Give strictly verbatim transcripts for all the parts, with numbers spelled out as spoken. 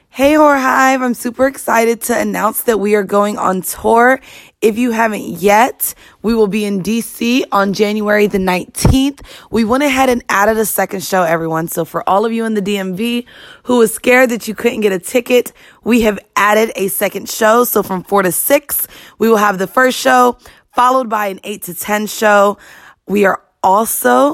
Hey, Horror Hive. I'm super excited to announce that we are going on tour. If you haven't yet, we will be in D C on January the nineteenth. We went ahead and added a second show, everyone. So for all of you in the D M V who was scared that you couldn't get a ticket, we have added a second show. So from four to six, we will have the first show, followed by an eight to ten show. We are also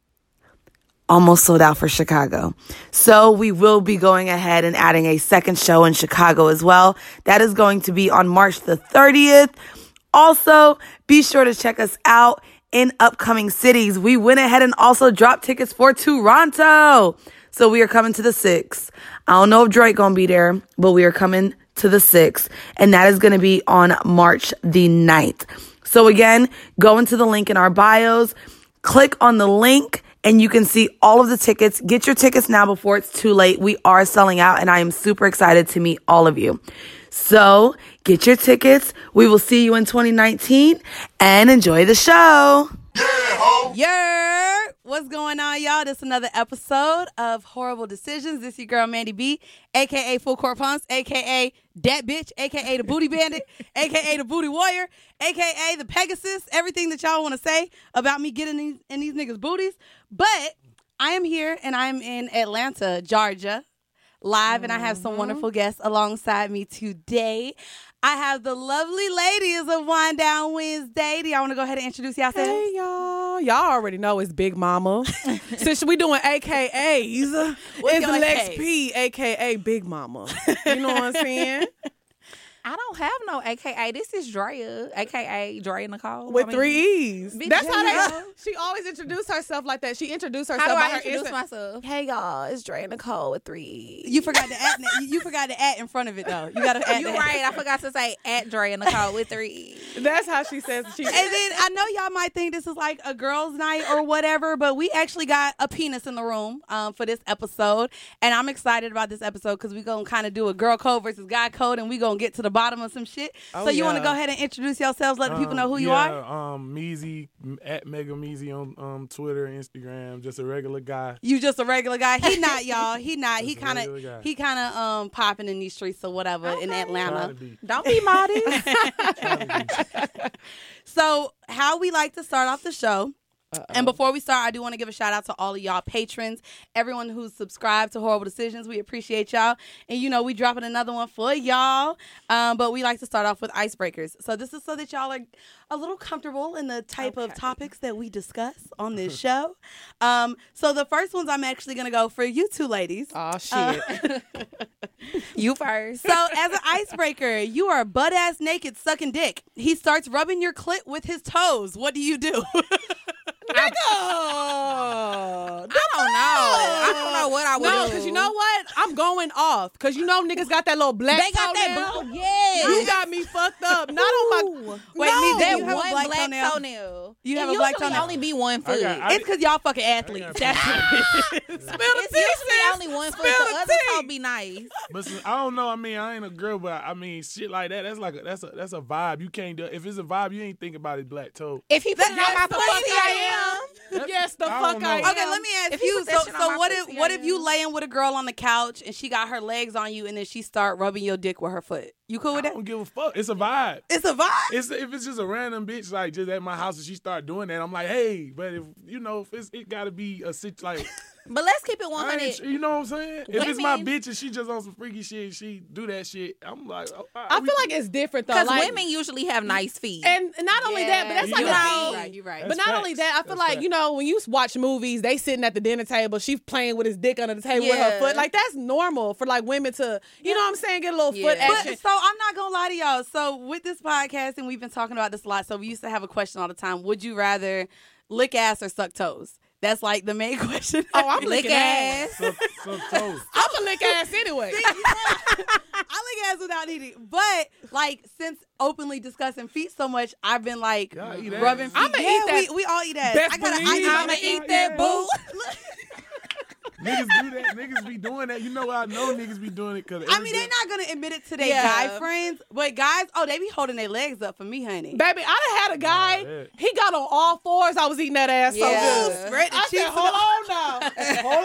almost sold out for Chicago. So we will be going ahead and adding a second show in Chicago as well. That is going to be on March the thirtieth. Also, be sure to check us out in upcoming cities. We went ahead and also dropped tickets for Toronto. So we are coming to the sixth. I don't know if Drake gonna be there, but we are coming to the sixth. And that is going to be on March the ninth. So again, go into the link in our bios, click on the link, and you can see all of the tickets. Get your tickets now before it's too late. We are selling out, and I am super excited to meet all of you. So get your tickets. We will see you in twenty nineteen, and enjoy the show. Yeah, ho. Yeah, what's going on, y'all? This is another episode of Horrible Decisions. This is your girl, Mandy B, a k a. Full Court Punks, a k a. Dat Bitch, a k a the Booty Bandit, a k a the Booty Warrior, a k a the Pegasus, everything that y'all want to say about me getting these, in these niggas' booties. But I am here, and I'm in Atlanta, Georgia, live, mm-hmm. and I have some wonderful guests alongside me today. I have the lovely ladies of Wind Down Wednesday. Do y'all want to go ahead and introduce yourselves? Hey, y'all. Y'all already know it's Big Mama. Since we doing A K As, What's it's your Lex A K A? P, A K A Big Mama. You know what I'm saying? I don't have no A K A. This is Drea, A K A Drea Nicole. With I mean, three E's. bitch, That's you how know. they, she always introduced herself like that. She introduced herself How do by I her introduce Insta- myself? Hey, y'all. It's Drea Nicole with three E's. You forgot the at. You forgot the at in front of it though. You got to add. You're the right. I forgot to say at Drea Nicole with three E's. That's how she says she. And then I know y'all might think this is like a girls' night or whatever, but we actually got a penis in the room um, for this episode, and I'm excited about this episode because we're gonna kind of do a girl code versus guy code, and we're gonna get to the bottom of some shit. Oh, so you want to yeah. go ahead and introduce yourselves, let the people know who you yeah, are. Um, Meezy at Mega Meezy on um Twitter, Instagram. Just a regular guy. You just a regular guy. He not, y'all. He not. He Just a kind regular of guy. he kind of um popping in these streets or whatever in Okay. Atlanta. Trying to be. Don't be modest. Trying to be. So how we like to start off the show. Uh-oh. And before we start, I do want to give a shout out to all of y'all patrons, everyone who's subscribed to Horrible Decisions. We appreciate y'all. And, you know, we dropping another one for y'all. Um, but we like to start off with icebreakers. So this is so that y'all are a little comfortable in the type of Okay. topics that we discuss on this show. Um, so the first ones I'm actually going to go for you two ladies. Oh, shit. Uh, You first. So as an icebreaker, you are butt-ass naked sucking dick. He starts rubbing your clit with his toes. What do you do? Nigga! I don't know. I don't know what I would No, do. because you know what? I'm going off. Because you know niggas got that little black They got that toenail. blue. Yeah. You got me fucked up. Not on my... Wait, no. me, that you have a one black black toenail? toenail. You have It a black usually toenail? only be one foot. I got- I- It's because y'all fucking athletes. That's got- it. Spill the It's tea, usually sis. only one foot. Spill The the other tea. toe be nice. But since- I don't know. I mean, I ain't a girl, but I mean, shit like that. That's like a, that's a that's a vibe. You can't do. If it's a vibe, you ain't think about it. Black toe. If he put it on Yes, my the pussy, fuck I am. Yes, the I fuck don't I know. am. Okay, let me ask If he you. put that So, shit on so my what if pussy, what I if you am. laying with a girl on the couch and she got her legs on you and then she start rubbing your dick with her foot? You cool I with that? don't give a fuck. It's a vibe. It's a vibe. It's if it's just a random bitch like just at my house and she start doing that, I'm like, hey. But if you know, if it's it gotta be a sit like. But let's keep it one I ain't, hundred. tr- you know what I'm saying? If it's my Women- bitch and she just on some freaky shit, and she do that shit. I'm like, oh, I feel like it's different, though. Because Like, women usually have nice feet. And not only that, but that's Yeah, like you a right. thing. right. You're right. But That's not only facts. that, I feel That's like, facts. you know, when you watch movies, they sitting at the dinner table, she playing with his dick under the table with her Yeah. foot. Like, that's normal for, like, women to, you know what I'm saying, get a little foot Yeah. But action. so I'm not gonna lie to y'all. So with this podcast, and we've been talking about this a lot. So we used to have a question all the time: would you rather lick ass or suck toes? That's like the main question. Oh, I'm Lick licking ass. ass. suck, suck toes. I'm a lick ass anyway. I lick ass without eating. But like since openly discussing feet so much, I've been like Y'all eat rubbing ass? feet. I'ma yeah, eat that. We, we all eat ass. Best I gotta, believe I, I'ma I'ma eat that, boo. Niggas do that. Niggas be doing that. You know I know niggas be doing it because I mean, they're not gonna admit it to their Yeah. guy friends, but guys, oh, they be holding their legs up for me, honey. Baby, I done had a guy, Oh, yeah. he got on all fours. I was eating that ass Yeah. so good. Spread the I cheeks. said, hold on now. Hold on.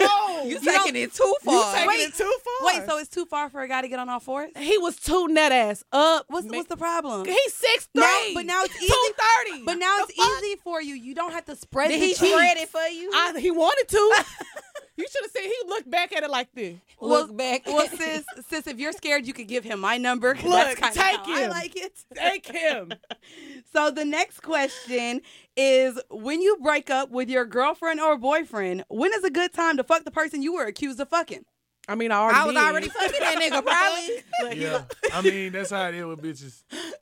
You don't- taking it too far. You taking Wait, it too far. Wait, so it's too far for a guy to get on all fours? he was tooting that ass up. What's Man, what's the problem? He's six three. Now- but now it's easy- two thirty. But now it's easy for you. You don't have to spread Did the he cheeks. spread it for you? I, he wanted to. You should have seen. He looked back at it like this. Look back. Well, sis, sis, if you're scared, you could give him my number. 'Cause Look, that's kind take of how I him. like it. Take him. So the next question is: when you break up with your girlfriend or boyfriend, when is a good time to fuck the person you were accused of fucking? I mean, I already I was did. already fucking that nigga, probably. Yeah, I mean that's how it is with bitches.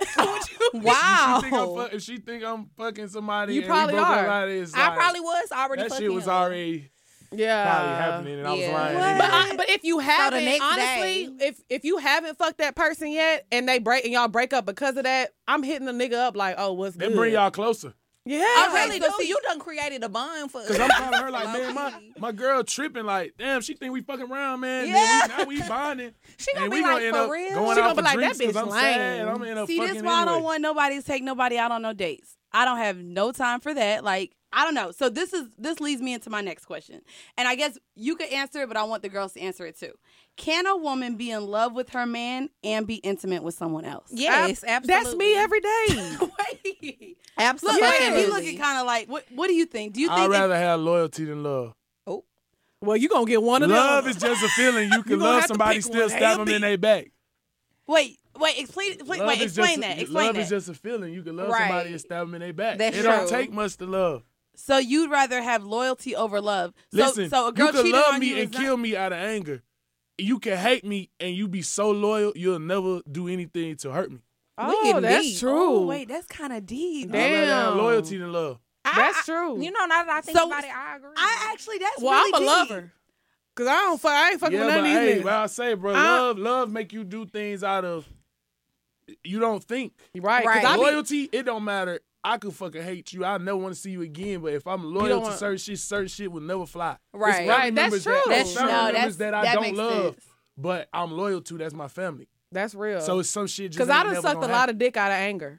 Wow. If she think I'm, fuck, if she think I'm fucking somebody, You and probably we broke are. up like this, I like, probably was already that fucking shit was him. already Yeah. probably happening, and I was yeah. lying. What? But I, but if you haven't, next honestly, day- if if you haven't fucked that person yet, and they break and y'all break up because of that, I'm hitting the nigga up like, oh, what's They good? bring y'all closer. Yeah. I really so do. see- You done created a bond for Cause I'm calling her like, man, my, my girl tripping like, damn, she think we fucking around, man. Yeah. Then we, now we bonding. She gonna and be we like, gonna end for up real? going She out gonna for be like, drinks that 'cause bitch I'm lame. sad. I'm gonna end up See, fucking this why I anyway. don't want nobody to take nobody out on no dates. I don't have no time for that. Like, I don't know. So this is this leads me into my next question. And I guess you could answer it, but I want the girls to answer it too. Can a woman be in love with her man and be intimate with someone else? Yes, absolutely. That's me every day. Wait. Absolutely. Look, wait, you looking kind of like, what What do you think? Do you think I'd if- rather have loyalty than love. Well, you gonna get one of Love them. is just a feeling. You can gonna love have to somebody, pick still one. stab A or them in B. their back. Wait, wait, explain, explain Love wait, is explain just that. a, Explain love that. is just a feeling. You can love Right. somebody and stab them in their back. That's it don't true. take much to love. So you'd rather have loyalty over love. So, Listen, so a girl you can cheating love on me you and is not- kill me out of anger. You can hate me and you be so loyal, you'll never do anything to hurt me. Oh, getting that's deep. true. Oh, wait, that's kind of deep. I'd rather have Damn. loyalty than love. I- That's I- true. You know, now that I think So, about it, I agree. I actually, that's Well, really I'm a deep. lover. Cause I don't fuck. I ain't fucking Yeah, with but none of these hey, niggas. but I say, bro, I- love, love make you do things out of you don't think. Right. Right. Cause I be, Loyalty, it don't matter. I could fucking hate you. I never want to see you again. But if I'm loyal don't to want- certain shit, certain shit will never fly. Right. It's family Right, that's members true. That, That's family true. No, members that's- that I that don't makes love, sense. but I'm loyal to. That's my family. that's real. So it's some shit. Just Cause I ain't done never sucked a gonna lot happen. of dick out of anger.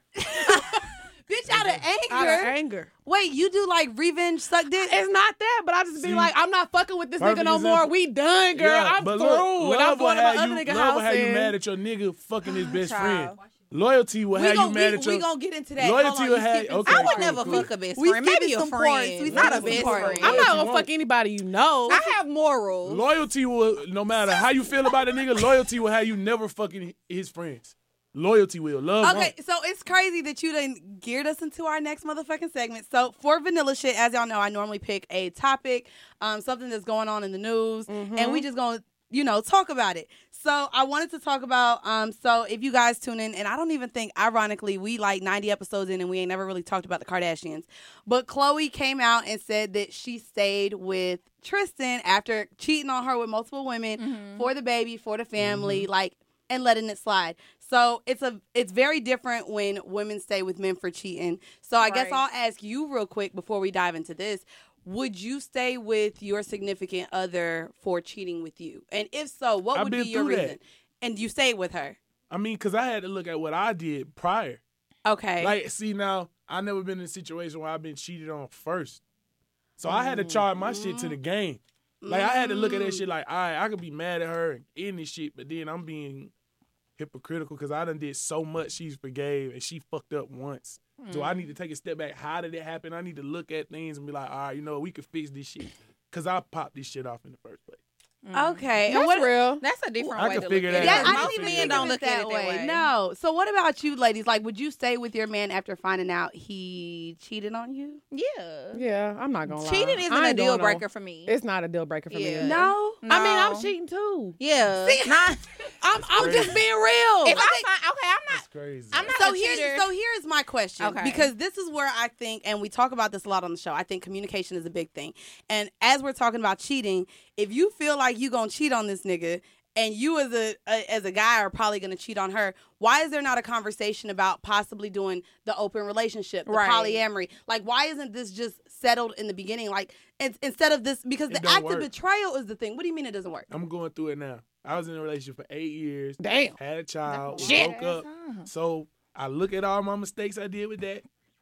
Bitch, out of anger. Out of anger. Wait, you do like revenge suck dick? It's not that, but I just be See, like, I'm not fucking with this nigga perfect no more. example. We done, girl. Yeah, I'm but through. look, and I'm love will going to my have other you. nigga Love house. will have you and- mad at your nigga fucking his best Child. friend. Loyalty will we have gon' you mad we, at your. we gonna get into that. Loyalty Hold on, will you have- skipping okay, some I would cool, never cool. fuck a best We friend. Maybe skipping a some friend, parts. We not a skipping best some parts. friend. I'm Yes, not you gonna won't. fuck anybody you know. I have morals. Loyalty will, no matter how you feel about a nigga, loyalty will have you never fucking his friends. Loyalty will. Love Okay, won't. so it's crazy that you done geared us into our next motherfucking segment. So for vanilla shit, as y'all know, I normally pick a topic, um, something that's going on in the news, and we just gonna, you know, talk about it. So I wanted to talk about, um, so if you guys tune in, and I don't even think, ironically, we like ninety episodes in and we ain't never really talked about the Kardashians, but Khloe came out and said that she stayed with Tristan after cheating on her with multiple women for the baby, for the family, like, and letting it slide. So it's a it's very different when women stay with men for cheating. So I guess Right. I'll ask you real quick before we dive into this. Would you stay with your significant other for cheating with you? And if so, what I've would been be your through that. reason? And you stayed with her. I mean, because I had to look at what I did prior. Okay. Like, see, now, I never been in a situation where I've been cheated on first. So I had to charge my shit to the game. Like, I had to look at that shit like, all right, I could be mad at her and in this shit, but then I'm being hypocritical because I done did so much she's forgave and she fucked up once. So I need to take a step back. How did it happen? I need to look at things and be like, all right, you know, we could fix this shit. Because I popped this shit off in the first place. okay. And That's what real. That's a different I way can to figure look at that it. out. Yeah, I Most didn't even men think don't of look it at it that way. No. So what about you, ladies? Like, would you stay with your man after finding out he cheated on you? Yeah. Yeah, I'm not gonna lie. Cheating isn't I a ain't deal doing no- breaker for me. It's not a deal breaker for Yeah. me. No. I mean, I'm No. cheating too. Yeah. See, Not, I'm I'm crazy. just being real. if I find, okay, I'm That's not. crazy. I'm not So a here's cheater. so here's my question, Okay. because this is where I think, and we talk about this a lot on the show. I think communication is a big thing, and as we're talking about cheating, if you feel like you gonna cheat on this nigga, and you as a, a as a guy are probably gonna cheat on her, why is there not a conversation about possibly doing the open relationship, the Right. polyamory? Like, why isn't this just settled in the beginning? Like, it's, instead of this, because It the don't act of work. betrayal is the thing. What do you mean it doesn't work? I'm going through it now. I was in a relationship for eight years. Damn. Had a child. Shit. Broke up. So I look at all my mistakes I did with that.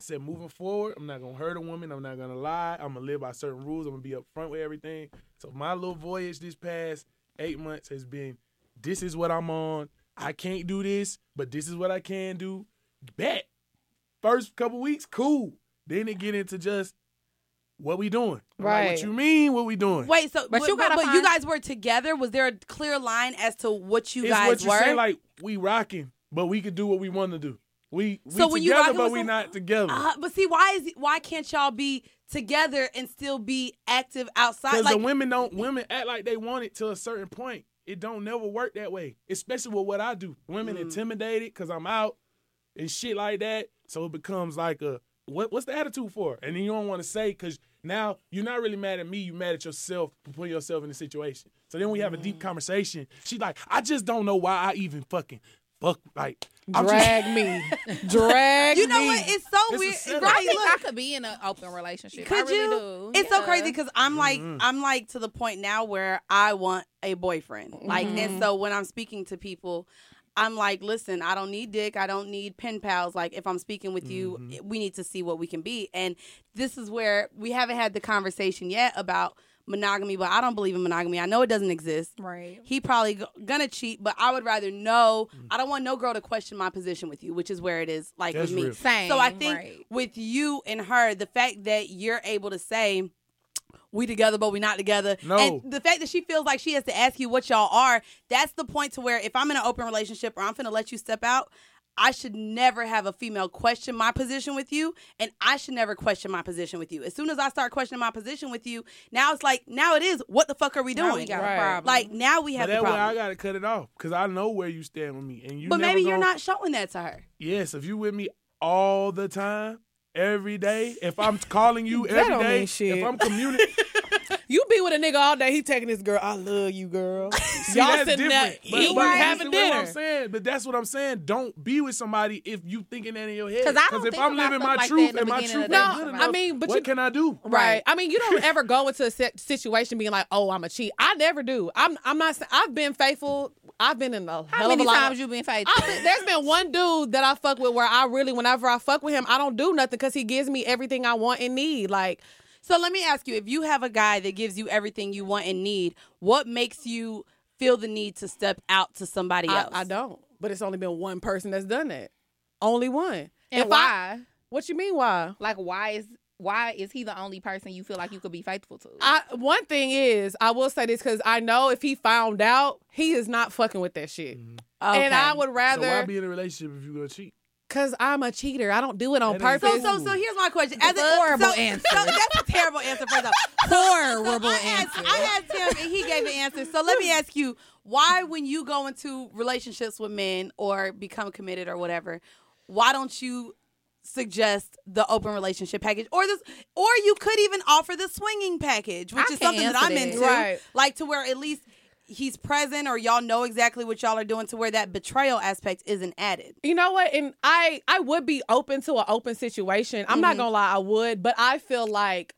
said, moving forward, I'm not gonna hurt a woman. I'm not gonna lie. I'm gonna live by certain rules. I'm gonna be upfront with everything. So my little voyage this past eight months has been, this is what I'm on. I can't do this, but this is what I can do. Bet. First couple weeks, cool. Then it get into just what we doing. I'm Right. like, what you mean? What we doing? Wait, so But but, you but, gotta but you find- guys were together? Was there a clear line as to what you it's guys what you were? say. Like we rocking, but we could do what we want to do. We we So when you together, rocking but with we some- not together. Uh, but see, why is why can't y'all be together and still be active outside? Because Like, the women don't women act like they want it to a certain point. It don't never work that way, especially with what I do. Women Mm. intimidated because I'm out and shit like that. So it becomes like a what? What's the attitude for? And then you don't want to say because now you're not really mad at me. You're mad at yourself for putting yourself in the situation. So then we have a deep conversation. She's like, I just don't know why I even fucking fuck. Like, I'm just, Drag me. Drag you know me. what? It's so It's a weird. setup. I Right? think Look, I could be in an open relationship. could I really you? do. It's so Yeah. crazy because I'm like Mhm. I'm like to the point now where I want a boyfriend. Like, and so when I'm speaking to people, I'm like, listen, I don't need dick. I don't need pen pals. Like, if I'm speaking with you, we need to see what we can be. And this is where we haven't had the conversation yet about monogamy, but I don't believe in monogamy. I know it doesn't exist. Right. He probably g- gonna cheat, but I would rather know. I don't want no girl to question my position with you, which is where it is like That's with me. real. Same. So I think right. with you and her, the fact that you're able to say we together, but we not together, No. and the fact that she feels like she has to ask you what y'all are, that's the point to where if I'm in an open relationship or I'm finna let you step out, I should never have a female question my position with you, and I should never question my position with you. As soon as I start questioning my position with you, now it's like, now it is, what the fuck are we doing? Now we got Right. a problem. Like, now we but have the that way I problem. gotta cut it off because I know where you stand with me, and you. But never maybe you're gonna- not showing that to her. Yes, if you with me all the time, every day, if I'm calling you That every don't day, mean shit. if I'm communicating, You be with a nigga all day, he taking this girl, I love you, girl. see, Y'all that's sitting there different. But, eating, but having that's what dinner. I'm saying. But that's what I'm saying. Don't be with somebody if you thinking that in your head. 'Cause I don't if think I'm about living stuff my like that truth in the and my beginning truth of ain't the good relationship. enough, I mean, but what you- can I do? Right. I mean, you don't ever go into a set situation being like, "Oh, I'm a cheat." I never do. I'm. I'm not. sa- I've been faithful. I've been in a How hell many of a lot. times Of, you been faithful? I've been, there's been one dude that I fuck with where I really, whenever I fuck with him, I don't do nothing because he gives me everything I want and need. Like, So let me ask you, if you have a guy that gives you everything you want and need, what makes you feel the need to step out to somebody I, else? I don't. But it's only been one person that's done that. Only one. and If I- why? what you mean? Why? Like, why is why is he the only person you feel like you could be faithful to? I one thing is, I will say this because I know if he found out, he is not fucking with that shit. Okay. And I would So why rather, be in a relationship if you gonna cheat? because I'm a cheater. I don't do it on That ain't purpose. So, so, so here's my question. As That's a a horrible so, answer. So that's a terrible answer. First off, Horrible I asked, I asked him, and he gave an answer. So let me ask you: why, when you go into relationships with men or become committed or whatever, why don't you suggest the open relationship package, or this, or you could even offer the swinging package, which I is can something that answer I'm that. into, Right. like to where at least he's present or y'all know exactly what y'all are doing, to where that betrayal aspect isn't added. You know what? And I I would be open to an open situation. I'm not gonna lie, I would, but I feel like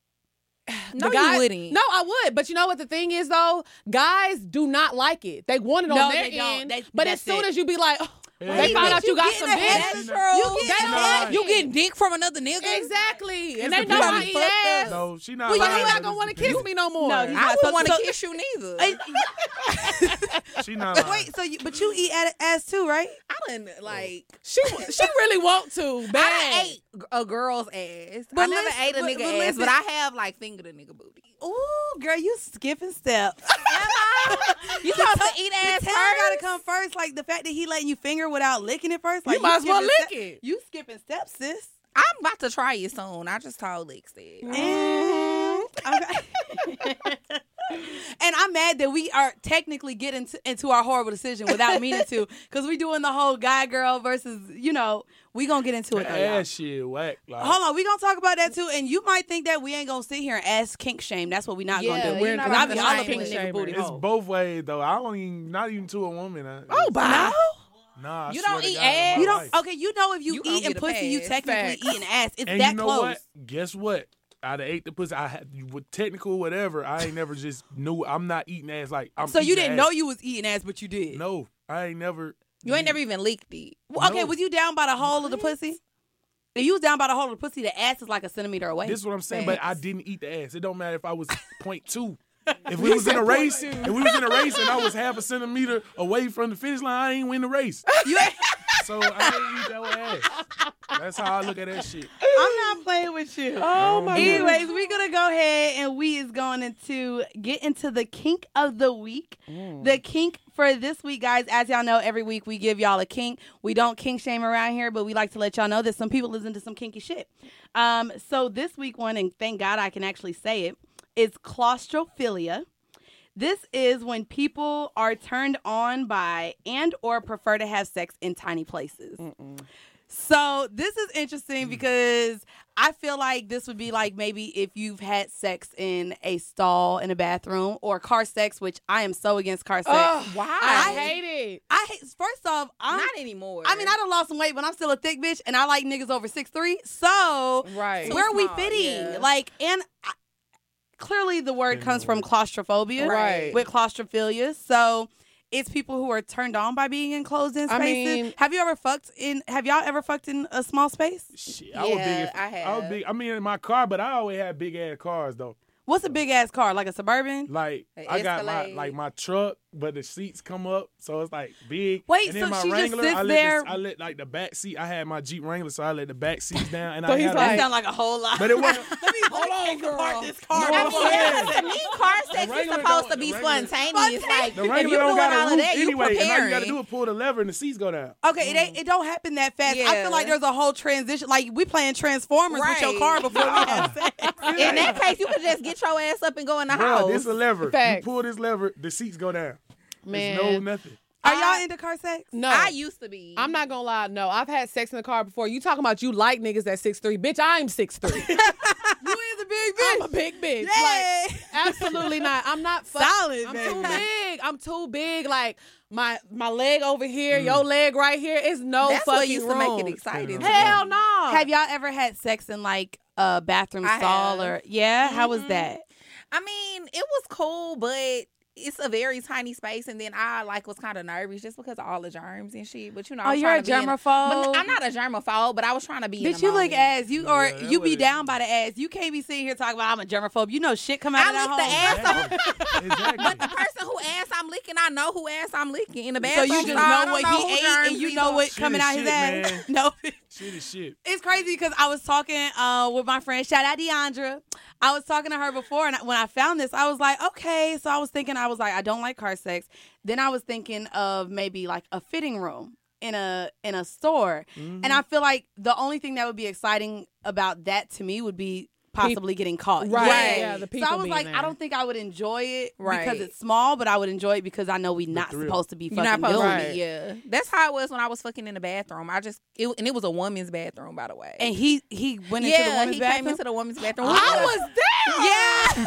No, the guy, you wouldn't. No, I would. But you know what the thing is though? Guys do not like it. They want it on No, their they don't. end. They- but as that's soon it. as you be like, oh, Yeah. they He found thinks out you you got getting some ahead bitch. of the curve. You You get getting ahead. You getting dick from another nigga? Exactly. It's And they the know I people. eat ass. No, she not. Well, you lying, not but gonna it's want to the kiss people. me no more. No, he's I not. wouldn't So- want to so- kiss you neither. Hey, She not lying. wait, so you, but you eat at- ass too, right? I didn't like. She she really want to. I Bad. done ate a girl's ass. But I never listen- ate a but- nigga but ass, listen- but I have like fingered a nigga booty. Ooh, girl, you skipping steps. You supposed to eat ass The tail gotta first? come first. Like the fact that he letting you finger without licking it first. Like You might as well skipping lick step- it. You skipping steps, sis. I'm about to try it soon. I just told Lex that. Mm-hmm. Okay. And I'm mad that we are technically getting to, into our horrible decision without meaning to, because we doing the whole guy girl versus, you know, we gonna get into it though, y'all. Ass shit whack. Like, Hold on, we gonna talk about that too. And you might think that we ain't gonna sit here and ask kink shame. That's what we not Yeah, gonna do. you're not Because I about be to all shame up in the us. nigga booty It's hole. both ways though. I don't even, not even to a woman. I, Oh, bye. Nah, I You swear don't to eat God on my ass? You don't. life. Okay, you know if you, You gonna eating get a pussy, you pass. technically Facts. eating ass. It's And that you know close. what? Guess what? I'd have ate the pussy. I had with technical whatever. I ain't never just knew. I'm not eating ass like I'm. So you eating didn't ass. know you was eating ass, but you did. No, I ain't never. You ain't never even leaked it. Well, okay, No. was you down by the hole of the pussy? If you was down by the hole of the pussy, the ass is like a centimeter away. This is what I'm saying, but I didn't eat the ass. It don't matter if I was point two. If we was in a race, if we was in a race and I was half a centimeter away from the finish line, I ain't win the race. You ain't- So I ain't eat that ass. That's how I look at that shit. I'm not playing with you. Oh my Anyways, we're gonna go ahead and we is going into get into the kink of the week. Mm. The kink for this week, guys, as y'all know, every week we give y'all a kink. We don't kink shame around here, but we like to let y'all know that some people listen to some kinky shit. Um, so this week one, and thank God I can actually say it, is claustrophilia. This is when people are turned on by and or prefer to have sex in tiny places. Mm-mm. So this is interesting because I feel like this would be like maybe if you've had sex in a stall in a bathroom or car sex, which I am so against car sex. Oh, Why? I hate it. I hate, first off, I'm Not anymore. I mean, I done lost some weight, but I'm still a thick bitch, and I like niggas over six three. So Right. where are we small, fitting? yeah. Like, and I, clearly the word comes from claustrophobia, Right. with claustrophilia. So it's people who are turned on by being enclosed in I spaces. mean- have you ever fucked in? Have y'all ever fucked in a small space? Shit, I was big. Yeah, as- I I was have. big. I mean, in my car, but I always had big ass cars though. What's a big ass car? Like a Suburban? Like An I got my Escalade. like my truck, but the seats come up, so it's like big. Wait, and then so my she just Wrangler, sits I let there- The, I let like the back seat. I had my Jeep Wrangler, so I let the back seats down, and So I he's had That like- sounds like a whole lot. But it wasn't. Let me hold on, girl. This car. No, I I'm mean, saying. yeah, 'cause to me, car sex is Wrangler supposed don't- to be the Wrangler- spontaneous. Like, The if Wrangler you don't doing got all a of roof that, you anyway, and all you preparing. got to do is pull the lever and the seats go down. Okay, it, ain't, it don't happen that fast. I Yeah. feel like there's a whole transition. Like we playing Transformers with your Right. car before we have sex. In that case, you could just get your ass up and go in the Bro, house. this is a lever. Facts. You pull this lever, the seats go down. Man. There's no nothing. Are y'all into car sex? No. I used to be. I'm not gonna lie. No, I've had sex in the car before. You talking about you like niggas at six three? Bitch, I'm six three. You is a big bitch. I'm a big bitch. Yay. Like, absolutely not. I'm not fuck- Solid, I'm baby. too big. I'm too big. Like my my leg over here, Mm. your leg right here. It's no That's fucking what used to room. make it exciting. to Hell me. no. Have y'all ever had sex in like a bathroom I stall have. or yeah? How was Mhm. that? I mean, it was cool, but it's a very tiny space, and then I like was kind of nervous just because of all the germs and shit. But you know, Oh, I'm you're a trying to be in germaphobe? But I'm not a germaphobe, but I was trying to be. in Bitch, the you look moment. ass. You or Yeah, that you be was- down by the ass. You can't be sitting here talking about I'm a germaphobe. You know shit come out I of that lick the hole. ass off. Exactly. But the person who ass I'm licking, I know who ass I'm licking in the So bathroom. you just stall, I know don't what know he who ate germs and you he know was- what Shit coming is out his shit, ass. man. No. Shit is shit. It's crazy because I was talking uh, with my friend, shout out Deandra. I was talking to her before, and when I found this, I was like, okay. So I was thinking, I was like, I don't like car sex. Then I was thinking of maybe like a fitting room in a in a store, and I feel like the only thing that would be exciting about that to me would be possibly getting caught. Right. Right. Yeah, the So people I was being like, there. I don't think I would enjoy it because Right. it's small, but I would enjoy it because I know we not thrill. supposed to be You're fucking not supposed doing to it. be, yeah. That's how it was when I was fucking in the bathroom. I just, it, and it was a woman's bathroom, by the way. And he he went into the yeah, women's he bathroom. came into the women's bathroom. I was there. Yeah.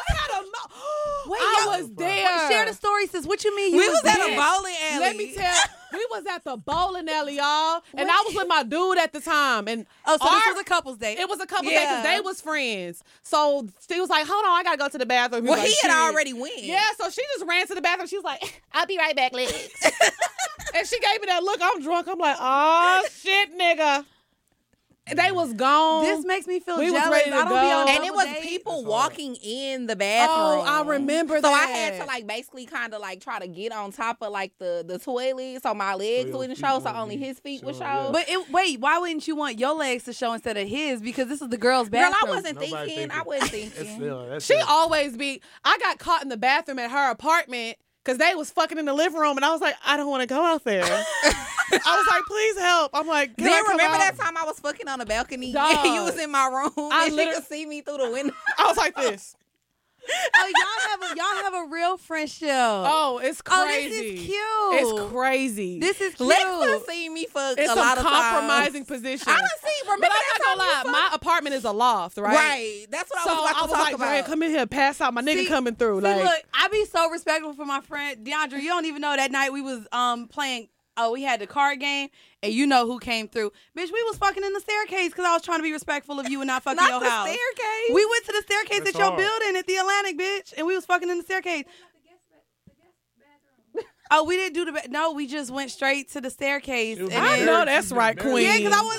Wait, I y'all- was there. Wait, share the story, sis. What you mean? You We was at there? a bowling alley. Let me tell we was at the bowling alley, y'all. And I was with my dude at the time. And Oh, so our- this was a couple's date. It was a couple Yeah. days because they was friends. So she was like, hold on, I gotta go to the bathroom. Well, was he like, had "Shit." already went. Yeah, so she just ran to the bathroom. She was like, I'll be right back, legs. And she gave me that look. I'm drunk. I'm like, oh shit, nigga. And they was gone. This makes me feel We was jealous. ready to I don't go. be on And it double was dates. people That's hard. walking in the bathroom. Oh, I remember so I that. had to like basically kind of like try to get on top of like the the toilet so my legs your wouldn't feet show, so won't only be his feet would show. showing, yeah. But it, wait, why wouldn't you want your legs to show instead of his? Because this is the girl's Girl, bathroom. I wasn't Nobody thinking. thinking. I wasn't That's, thinking. yeah, that's She it. always be. I got caught in the bathroom at her apartment because they was fucking in the living room, and I was like, I don't want to go out there. I was like, please help. I'm like, can I Then come remember out? that time I was fucking on the balcony? Dog. You was in my room I and she literally- could see me through the window. I was like this. Oh, y'all have a y'all have a real friendship. Oh, it's Oh, crazy. this is cute. It's crazy. This is cute. Lex done seen me fuck it's a some lot of compromising times. positions. I done see. Remember But that I'm not gonna time you lie, my fucked? apartment is a loft, right? Right. That's what So I was about I to was talk like, about. Dre, come in here, pass out. My nigga See- coming through. See, like, look, I be so respectful for my friend Deandra. You don't even know that night we was um playing. Oh, we had the card game, and you know who came through. Bitch, we was fucking in the staircase because I was trying to be respectful of you and not fucking Not your the house. staircase. We went to the staircase That's at your hard. building at the Atlantic, bitch, and we was fucking in the staircase. Oh, we didn't do the ba- no. We just went straight to the staircase. It was and I then- know that's right, Barely. queen. Yeah, because I wasn't finna fuck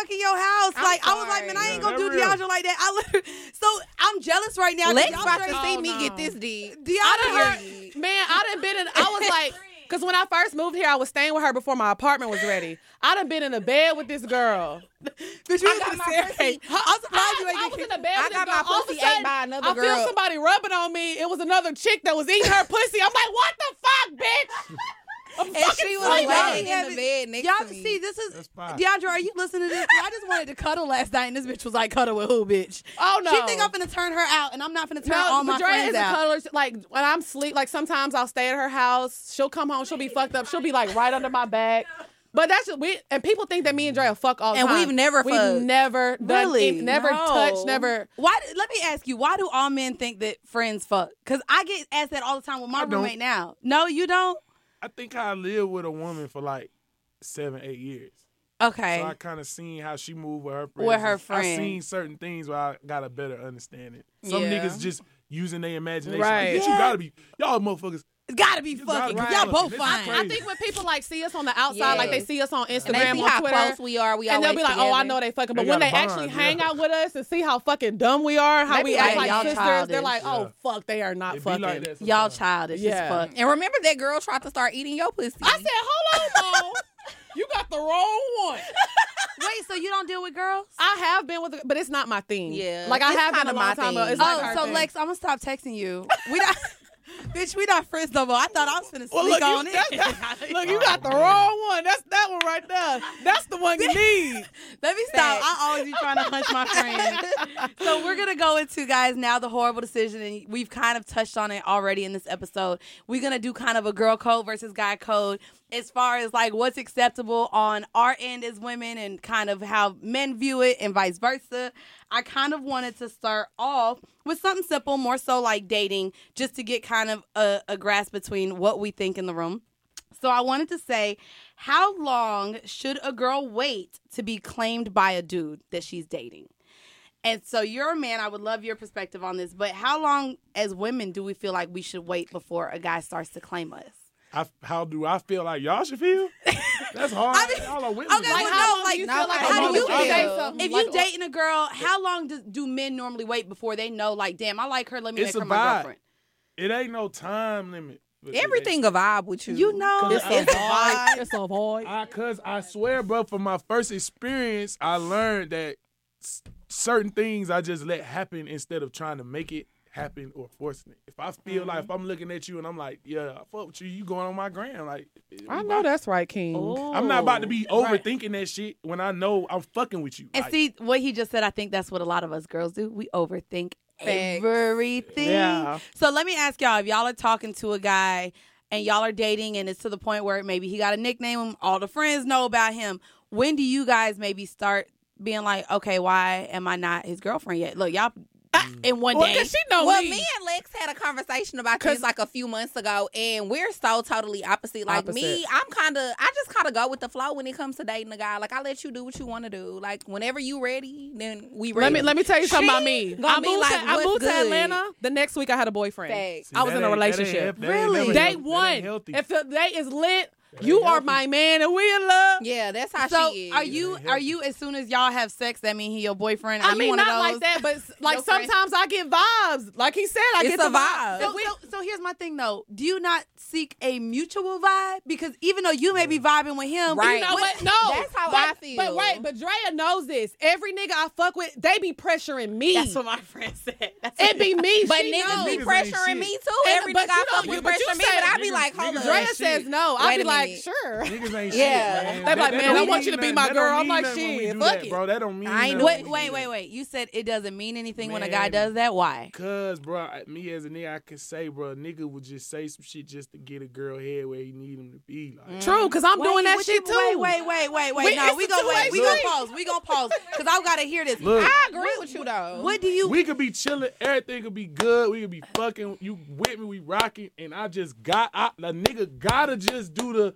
fucking your house. I'm like I was like, man, I sorry. ain't gonna Yeah, do that DeAndre like that. I literally, so I'm jealous right now. 'cause Lex y'all about to straight- see Oh, me no. get this dick. I done DeAndre, heard, man, I done been in, I was like, because when I first moved here, I was staying with her before my apartment was ready. I done been in a bed with this girl. bitch, you I was got in the my staircase. pussy. I'm surprised you I, ain't I get was in kicked. the bed I with got this my girl. All of a pussy sudden, ate by another I girl. feel somebody rubbing on me. It was another chick that was eating her pussy. I'm like, what the fuck, bitch? I'm And fucking she was sleeping. laying in have the it- bed next Y'all to me. see, this is That's fine. DeAndre. Are you listening to this? I just wanted to cuddle last night, and this bitch was like, "Cuddle with who, bitch?" Oh, no. She think I'm finna turn her out, and I'm not finna turn No, all my Drea friends is a out. cuddler. Like when I'm sleep, like sometimes I'll stay at her house. She'll come home. She'll be fucked up. She'll be like right under my back. But that's just we and people think that me and Drea fuck all the And time. we've never we've fucked. never done Really? it, never No. touched, never. Why? Let me ask you. Why do all men think that friends fuck? Because I get asked that all the time with my I don't. roommate now. No, you don't. I think I lived with a woman for like seven, eight years. Okay. So I kind of seen how she moved with her friends. With her I friend. seen certain things where I got a better understanding. Some Yeah. niggas just using their imagination. Right. Like, bitch, you gotta be, y'all motherfuckers. It's gotta be You gotta fucking. be Y'all fucking. both This is fine. crazy. I think when people like see us on the outside, like they Yes. see us on and they Instagram see or how Twitter, close we are. We and they'll always be like, "Oh, I together. know they fucking." But They when got they a bond, actually yeah. hang out with us and see how fucking dumb we are, how They we be act like, like y'all sisters, childish. they're like, "Oh Yeah. fuck, they are not It be fucking." like that Y'all sometimes. childish Yeah. as fuck. And remember that girl tried to start eating your pussy. I said, "Hold on, Mo. You got the wrong one." Wait, so you don't deal with girls? I have been with, but it's not my thing. Yeah, like I it's have been kinda a long my time ago. thing. It's like Oh, her so thing. Lex, I'm gonna stop texting you. We not, bitch. We not friends no more. I thought I was finna Well, sneak look, on you, it. that's- look, you got the wrong one. That's that one right there. That's the one you need. Let me stop. Facts. I always be trying to hunch my friends. So we're gonna go into, guys, now the horrible decision, and we've kind of touched on it already in this episode. We're gonna do kind of a girl code versus guy code as far as like what's acceptable on our end as women and kind of how men view it and vice versa. I kind of wanted to start off with something simple, more so like dating, just to get kind of a, a grasp between what we think in the room. So I wanted to say, how long should a girl wait to be claimed by a dude that she's dating? And so you're a man. I would love your perspective on this. But how long as women do we feel like we should wait before a guy starts to claim us? I, how do I feel like y'all should feel? That's hard. I mean, y'all are women. okay, Like, well, how no, long like, do you no, feel like how a do woman you should feel? say something? If Like, you dating a girl, how long do, do men normally wait before they know, like, damn, I like her, let me It's make a her my vibe. girlfriend? It ain't no time limit. But it- Everything a vibe with you. You know, Cause it's I- a vibe. it's a void. I, cause I swear, bro, from my first experience, I learned that s- certain things I just let happen instead of trying to make it happen or forcing it. If I feel like if I'm looking at you and I'm like, yeah, I fuck with you, you going on my gram, like I know that's right, King. I'm not about to be Ooh. Right. overthinking that shit when I know I'm fucking with you. And Like, see, what he just said, I think that's what a lot of us girls do. We overthink Facts. everything. Yeah. So let me ask y'all, if y'all are talking to a guy and y'all are dating and it's to the point where maybe he got a nickname, all the friends know about him, when do you guys maybe start being like, okay, why am I not his girlfriend yet? Look, y'all, in one Well, day. cause she know Well, me. me and Lex had a conversation about 'Cause- this like a few months ago, and we're so totally opposite. Like me, Opposite. I'm kind of, I just kind of go with the flow when it comes to dating a guy. Like I let you do what you want to do. Like whenever you ready, then we ready. Let me let me tell you something She about me. gonna I be moved, like, to, I what's moved to good? Atlanta. The next week I had a boyfriend. Facts. see, I was that in a ain't- that ain't- relationship. that ain't Really? never Day healthy. That ain't one. healthy. If the day is lit, That you ain't are healthy. my man and we in love. Yeah, that's how So she is. are you, Yeah, are you, as soon as y'all have sex, that mean he your boyfriend? Are I you mean, one not of like those? that, but like Your friend- sometimes I get vibes. Like he said, I It's get a the vibe. vibes. So, so, so here's my thing though. Do you not seek a mutual vibe? Because even though you may be vibing with him, Right. You know when- what? No, That's how but, I feel. But wait, but Drea knows this. Every nigga I fuck with, they be pressuring me. That's what my friend said. That's it be me. But she niggas knows. be Niggas ain't pressuring shit. me too. And- Every but nigga I you fuck know, with but you pressure me, said but I be niggas- like, hold niggas up. Drea ain't says shit. no. I'll Wait be a like, minute. sure. Niggas ain't Yeah. shit, man. They be That- like, that man, don't I want mean you to be nothing. my That girl. don't I'm mean like, nothing when we shit, do fuck that, it. bro. That don't mean I ain't nothing. Wait, when we wait, do wait, that. wait. You said it doesn't mean anything when a Man. guy does that. Why? Cause, bro, me as a nigga, I can say, bro, a nigga would just say some shit just to get a girl head where he need him to be. Like, True, because I'm Wait, doing that what shit you- too. Wait, wait, wait, wait, wait. We- No, it's we a gonna wait. two-way We gonna street. pause. We gonna pause because I gotta hear this. look, I agree with you though. What do you? we could be chilling, everything could be good, we could be fucking, you with me, we rocking, and I just got, I, the nigga gotta just do the,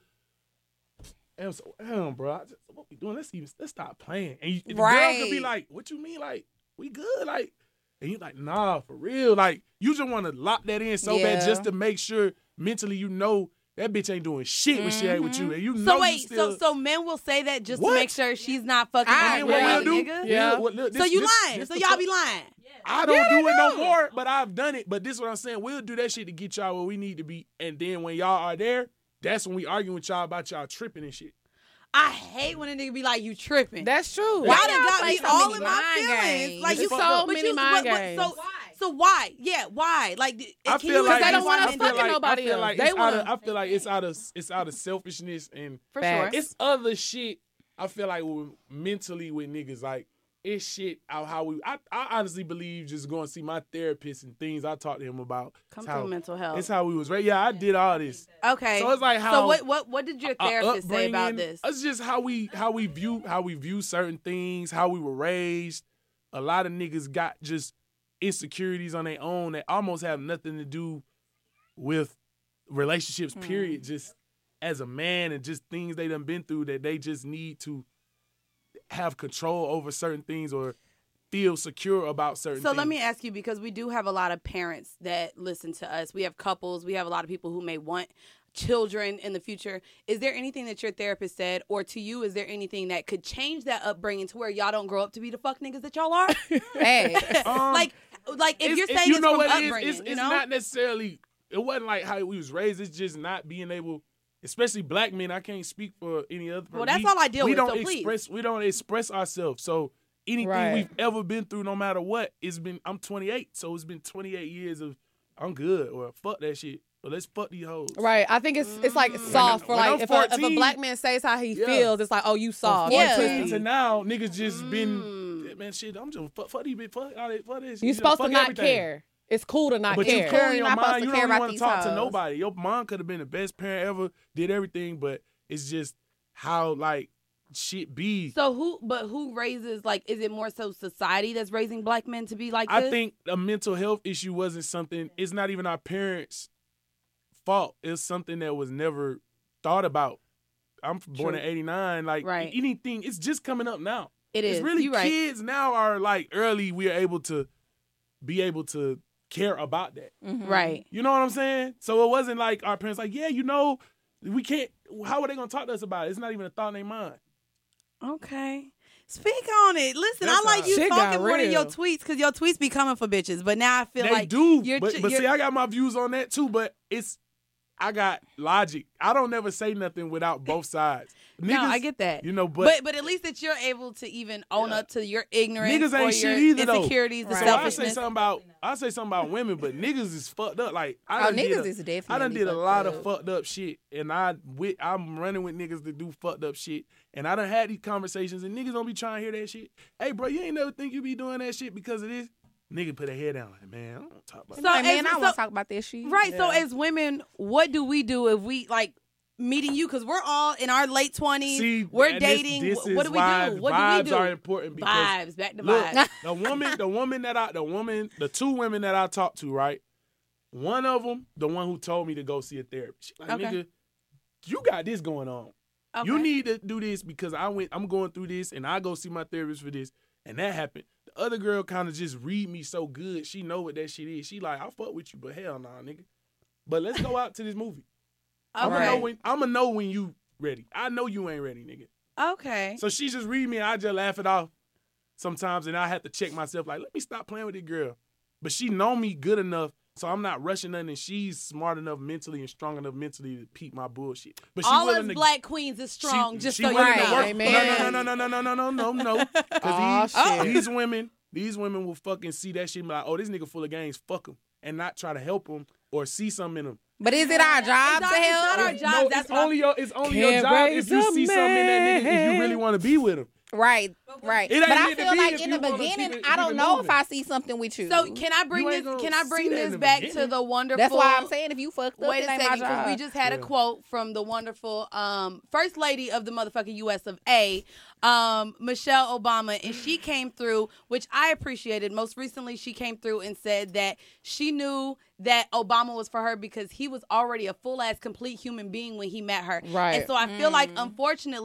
and so, damn, bro, I just, what we doing? Let's even, let's stop playing. And you, the girl could be Right. like, what you mean? Like, we good? Like, and you like, nah, for real. Like, you just want to lock that in so bad Yeah. just to make sure mentally you know that bitch ain't doing shit when she ain't with you. And you So know wait, you still, so so men will say that just What? to make sure she's not fucking I with And what another we'll do? nigga? Yeah. well, look, So this- you this- lying? this So the y'all fuck- be lying? I don't Yeah, do they it no do. more, but I've done it. But this is what I'm saying. We'll do that shit to get y'all where we need to be. And then when y'all are there, that's when we arguing with y'all about y'all tripping and shit. I hate when a nigga be like, "You tripping." That's true. Y'all Why done y'all got play me so all many in my mind feelings. games? Like It's you, so but many you, mind but, but, games. So so why? Yeah, why? Like, d- I can feel you like they explain don't why wanna men fuck do I feel that? like, nobody I feel else. like They it's out wanna- of, I feel like it's out of it's out of selfishness and For Facts. sure. it's other shit. I feel like with, mentally with niggas, like it's shit out how we. I, I honestly believe just going to see my therapist and things I talked to him about. Come it's to how, mental health. It's how we was raised. Yeah, I did all this. Okay. So it's like how So what what what did your our therapist say about upbringing, this? It's just how we how we view how we view certain things, how we were raised. A lot of niggas got just insecurities on their own that almost have nothing to do with relationships. Hmm. Period. Just as a man and just things they done been through that they just need to have control over certain things or feel secure about certain So things. let me ask you, because we do have a lot of parents that listen to us. We have couples. We have a lot of people who may want children in the future. Is there anything that your therapist said, or to you, is there anything that could change that upbringing to where y'all don't grow up to be the fuck niggas that y'all are? Hey, Um, like, like if It's- you're it- saying you it's know from what it is? upbringing, It's, you it's know? not necessarily. It wasn't like how we was raised. It's just not being able, especially black men. I can't speak for any other. Well, that's we, all I deal we with, Don't so please. express. We don't express ourselves. So anything Right. we've ever been through, no matter what, it's been. I'm twenty-eight, so it's been twenty-eight years of I'm good or fuck that shit. Or let's fuck these hoes. Right. I think it's it's like soft for when like I'm if a, if a fourteen, black man says how he yeah. feels, it's like, oh, you soft. From Yeah. fourteen Pussy. to now, niggas just Mm. been man. Shit, I'm just fuck, fuck these bitch. Fuck all that. Fuck this. You're know, supposed to fuck not everything. care. It's cool to not But care. you care in You're your not supposed mind. to You care don't about want to these talk to hoes. nobody. Your mom could have been the best parent ever, did everything, but it's just how like shit be. So who, but who raises, like, is it more so society that's raising black men to be like I this? think a mental health issue wasn't something. It's not even our parents' fault. It's something that was never thought about. I'm born True. in eighty-nine. Like Right. anything, it's just coming up now. it is. It's really You right. kids now are like early. We are able to be able to care about that. Right. You know what I'm saying? So it wasn't like our parents like, yeah, you know, we can't. How are they gonna talk to us about it? It's not even a thought in their mind. Okay. Speak on it. Listen, That's I like how- you Shit got talking more than your real. tweets, because your tweets be coming for bitches. But now I feel They like do, you're, but, ch- but you're- see, I got my views on that too. But it's, I got logic. I don't never say nothing without both sides. Niggas, no, I get that. You know, but, but but at least that you're able to even own Yeah. up to your ignorance, niggas ain't or shit your either though. insecurities, the So I say selfishness. something about I say something about women, but niggas is fucked up. Like I Oh, done did niggas a- is definitely I done did a fucked lot up. of fucked up shit, and I with I'm running with niggas that do fucked up shit, and I done had these conversations, and niggas don't be trying to hear that shit. Hey, bro, you ain't never think you be doing that shit because of this. Nigga put a head down like, man, I don't wanna talk about So that. Like, man, as- I so- want to talk about this shit. Right. So Yeah. as women, what do we do if we like meeting you? Because we're all in our late twenties. See, we're and this- dating. This, Wh- is what do we why do? What vibes do we do? are important because Vibes. Back to look, vibes. the woman, the woman that I, the woman, the two women that I talked to, right? One of them, the one who told me to go see a therapist. She like, Okay. nigga, you got this going on. Okay. You need to do this because I went. I'm going through this, and I go see my therapist for this, and that happened. The other girl kind of just read me so good. She know what that shit is. She like, I fuck with you, but hell nah, nigga. But let's go out to this movie. I'm gonna know Okay. when. I'm gonna know when you ready. I know you ain't ready, nigga. Okay. So she just read me, and I just laugh it off sometimes, and I have to check myself, like, let me stop playing with this girl. But she know me good enough, so I'm not rushing nothing, and she's smart enough mentally and strong enough mentally to peep my bullshit. But she All us willing to, black queens is strong. she, just she so you willing know. to work. Amen. No, no, no, no, no, no, no, no, no, no. Aw, Because these, shit. these women, these women will fucking see that shit and be like, oh, this nigga full of games, fuck him, and not try to help him or see something in him. But is it our job It's to not- it's not our help? job. No, that's it's what I'm- only your, it's only Can't your job raise if you a see something in that nigga if you man. really want to be with him. Right, right. It ain't But I meant to feel be like if in you the wanna keep beginning, it- I keep don't it know moving. if I see something with you. So can I bring You this? ain't gonna Can I bring see that in this the back to beginning. the wonderful? That's why I'm saying if you fucked up, Wait it a ain't second, my because job. we just had a Yeah. quote from the wonderful um, First Lady of the motherfucking U S of A, um, Michelle Obama, and she came through, which I appreciated. Most recently, she came through and said that she knew that Obama was for her because he was already a full ass complete human being when he met her. Right. And so I feel like, unfortunately,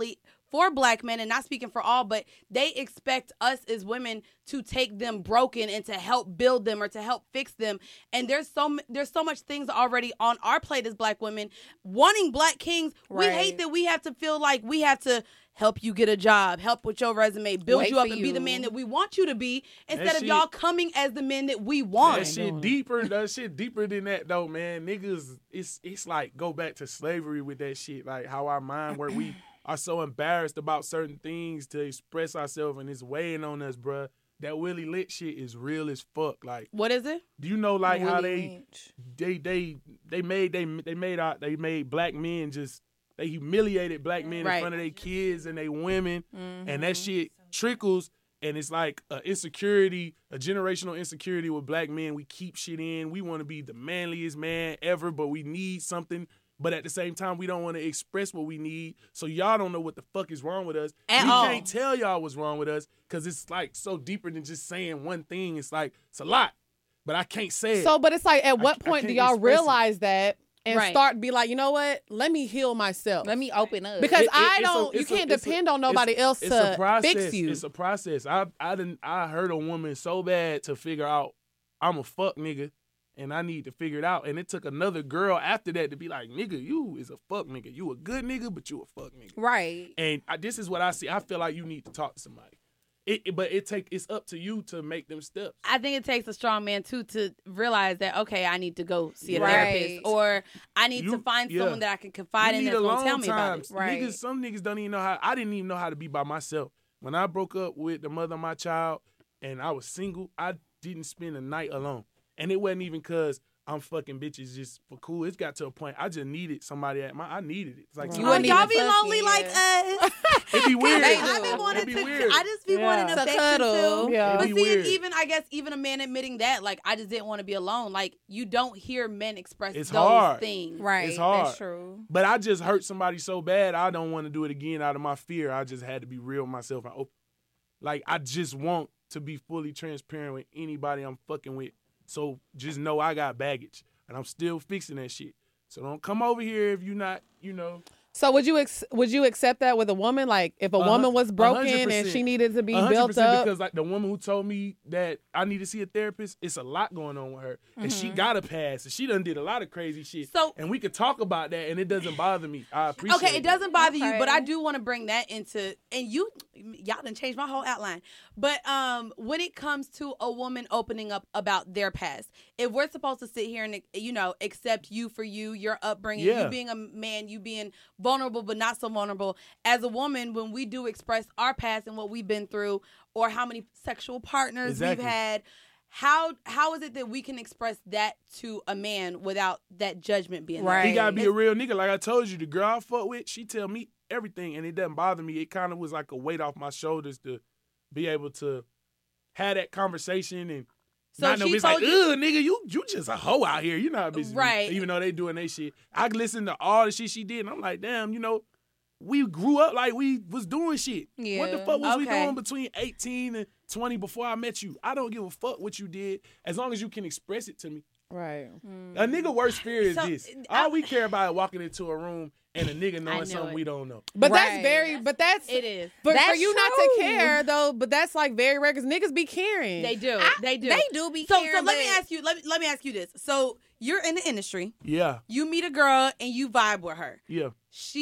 for black men, and not speaking for all, but they expect us as women to take them broken and to help build them or to help fix them. And there's so there's so much things already on our plate as black women. Wanting black kings, we Right. hate that we have to feel like we have to help you get a job, help with your resume, build Wait you up for and be the you. man that we want you to be, instead That of shit- y'all coming as the men that we want. That shit deeper. That shit deeper than that though, man. Niggas, it's it's like go back to slavery with that shit. Like how our mind work. We are so embarrassed about certain things to express ourselves, and it's weighing on us, bruh. That Willie Lynch shit is real as fuck. Like, What is it? do you know like how Willie they Lynch. they they they made they they made out they made black men just they humiliated black men Right. in front of their kids and their women, Mm-hmm. and that shit trickles. And it's like a insecurity, a generational insecurity with black men. We keep shit in. We want to be the manliest man ever, but we need something. But at the same time, we don't want to express what we need. So y'all don't know what the fuck is wrong with us. At we all. can't tell y'all what's wrong with us because it's like so deeper than just saying one thing. It's like, it's a lot, but I can't say it. So, but it's like, at what I point do can't y'all express it. realize that and Right. start to be like, you know what? Let me heal myself. Let me open up. Because It- it- I it's a- don't, you it's a- can't it's a- depend on nobody it's- else it's a to process. fix you. It's a process. I I didn't I heard a woman so bad to figure out I'm a fuck nigga and I need to figure it out. And it took another girl after that to be like, nigga, you is a fuck nigga. You a good nigga, but you a fuck nigga. right. And I, this is what I see. I feel like you need to talk to somebody. It, it- but it take it's up to you to make them steps. I think it takes a strong man too to realize that, okay, I need to go see a Right. therapist, or I need You- to find yeah. someone that I can confide You in need that's a gonna long tell me about time. it. Right. Niggas, some niggas don't even know how. I didn't even know how to be by myself. When I broke up with the mother of my child and I was single, I didn't spend a night alone. And it wasn't even because I'm fucking bitches just for cool. It got to a point I just needed somebody at my. I needed it. It's like You Oh, wouldn't y'all even be fuck lonely you. like us. it'd be weird. They I be do. wanting It'd to. be weird. I just be Yeah. wanting To affection cuddle. too. Yeah. But It'd be see, weird. even I guess even a man admitting that, like, I just didn't want to be alone. Like, you don't hear men express It's those hard. things. Right. It's hard. That's true. But I just hurt somebody so bad, I don't want to do it again out of my fear. I just had to be real with myself and open. Like, I just want to be fully transparent with anybody I'm fucking with. So just know I got baggage, and I'm still fixing that shit. So don't come over here if you're not, you know. So would you ex- would you accept that with a woman? Like if a A hun- woman was a broken hundred and percent. she needed to be one hundred built percent up? because like the woman who told me that I need to see a therapist, it's a lot going on with her, and she got a pass, and she done did a lot of crazy shit. So- and we could talk about that, and it doesn't bother me. I appreciate. Okay, it doesn't bother you, but Okay. I do want to bring that into, and you, y'all done changed my whole outline. But um, when it comes to a woman opening up about their past, if we're supposed to sit here and, you know, accept you for you, your upbringing, Yeah. you being a man, you being vulnerable but not so vulnerable, as a woman, when we do express our past and what we've been through, or how many sexual partners Exactly. we've had. How how is it that we can express that to a man without that judgment being there? Right. He gotta be a It's- real nigga. Like I told you, the girl I fuck with, she tell me everything, and it doesn't bother me. It kind of was like a weight off my shoulders to be able to have that conversation and So not know she bitch like, told you- ugh, nigga, you you just a hoe out here. You know how bitches be, Right. even though they doing they shit. I listen to all the shit she did, and I'm like, damn, you know, we grew up like we was doing shit. What the Yeah. fuck was we Okay. doing between eighteen and twenty before I met you? I don't give a fuck what you did as long as you can express it to me. Right. A nigga worst fear is So, this. I- All we care about is walking into a room and a nigga I knowing knew something it. we don't know. But that's Right. very. But that's It is. For, for That's you not to true. care though. But that's like very rare because niggas be caring. They do. I- they do. They do be So, caring, so let me but- ask you. Let me let me ask you this. So you're in the industry. Yeah, You meet a girl and you vibe with her. yeah.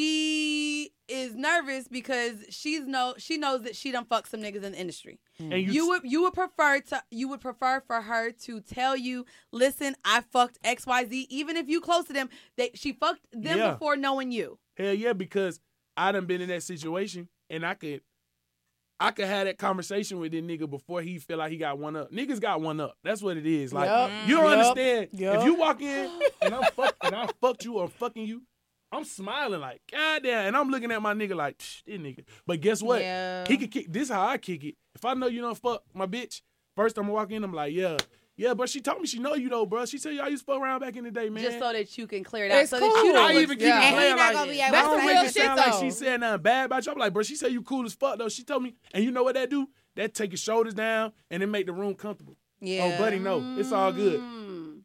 She is nervous because she's know she knows that she done fuck some niggas in the industry. And You, you, would you would prefer to you would prefer for her to tell you, listen, I fucked X Y Z, even if you close to them. They she fucked them Yeah. before knowing you. hell yeah, because I done been in that situation and I could, I could have that conversation with this nigga before he feel like he got one up. Niggas got one up. That's what it is. Like Yup. you don't Yup. understand. Yup. If you walk in and I'm fuck and I fucked you or fucking you, I'm smiling like goddamn, and I'm looking at my nigga like Psh, this nigga. But guess what? Yeah. He could kick. This is how I kick it. If I know you don't fuck my bitch, first I'm gonna walk in. I'm like, yeah, yeah. But she told me she know you though, bro. She said y'all used to fuck around back in the day, man. Just so that you can clear it out. It's so cool. that you don't I look even keep Yeah. it And playing he not like gonna be that. able That's to the don't say real make it shit, sound like though. she said nothing bad about you. I'm like, bro, she said you cool as fuck though. She told me, and you know what that do? That take your shoulders down and it make the room comfortable. Yeah. Oh, buddy, no, it's all good. Mm.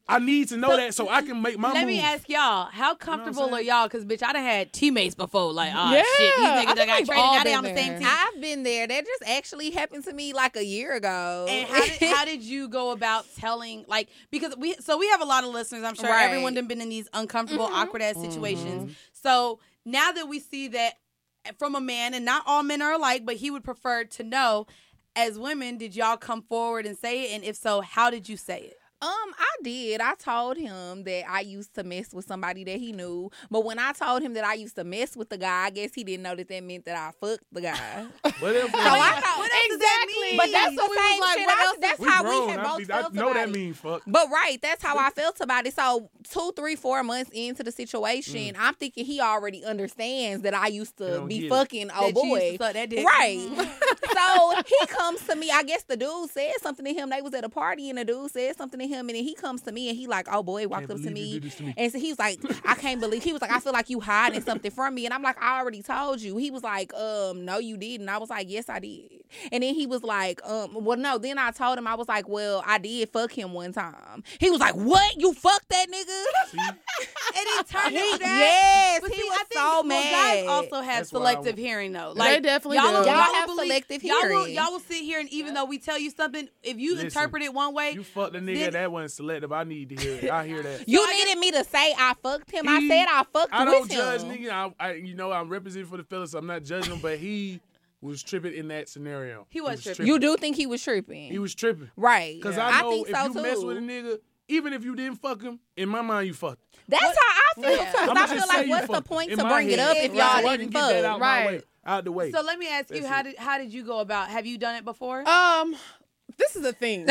I need to know So, that so I can make my Let move. me ask y'all, how comfortable saying? are y'all? Because, bitch, I done had teammates before. Like, oh, Yeah, shit, these I niggas think that got we've traded, all now they been on the same there. team. I've been there. That just actually happened to me like a year ago. And how did, how did you go about telling, like, because we, so we have a lot of listeners. I'm sure Right. everyone done been in these uncomfortable, Mhm. awkward ass situations. So now that we see that from a man, and not all men are alike, but he would prefer to know, as women, did y'all come forward and say it? And if so, how did you say it? Um, I did. I told him that I used to mess with somebody that he knew. But when I told him that I used to mess with the guy, I guess he didn't know that that meant that I fucked the guy. What if So I thought, What else does that mean? But that's So the we was same like, shit. what I- else? That's we how grown. we had I, both be- felt I know about that it. mean fuck. But right, that's how I felt about it. So two, three, four months into the situation, I'm thinking he already understands that I used He to don't be get it. fucking oh That you used boy. to suck that dick. Right. So he comes to me. I guess the dude said something to him. They was at a party and the dude said something to him, and then he comes to me and he like, oh boy, walked Can't up to believe you me. did this to me. And so he was like, I can't believe. He was like, I feel like you hiding something from me. And I'm like, I already told you. He was like, um, no, you didn't. I was like, yes, I did. And then he was like, um, well, no. Then I told him, I was like, well, I did fuck him one time. He was like, what? You fucked that nigga? And it turned He- into that. yes, But he see, was I think, so well, mad. guys also have That's why I selective want- hearing, though. They Like, definitely y'all do. Will, Y'all y'all will have believe- selective y'all will, hearing. y'all will sit here and even though we tell you something, if you Listen, interpret it one way, You fucked the nigga, then- that wasn't selective. I need to hear it. I hear that. You So I needed me to say I fucked him. I He- said I fucked I with don't him. judge nigga. I, I, you know, I'm representing for the fellas. So I'm not judging him, but he was tripping in that scenario. He was tripping. You do think he was tripping? He was tripping. right. Because Yeah. I know think if so you too. mess with a nigga, even if you didn't fuck him, in my mind you fucked. That's how I feel. Yeah. Because I'ma I feel just say like you what's the fucked point in to my bring it head. up if Right. y'all So I can didn't get fuck? that out my Right. way, out the way. So let me ask you, That's how it. did how did you go about? Have you done it before? Um, this is the thing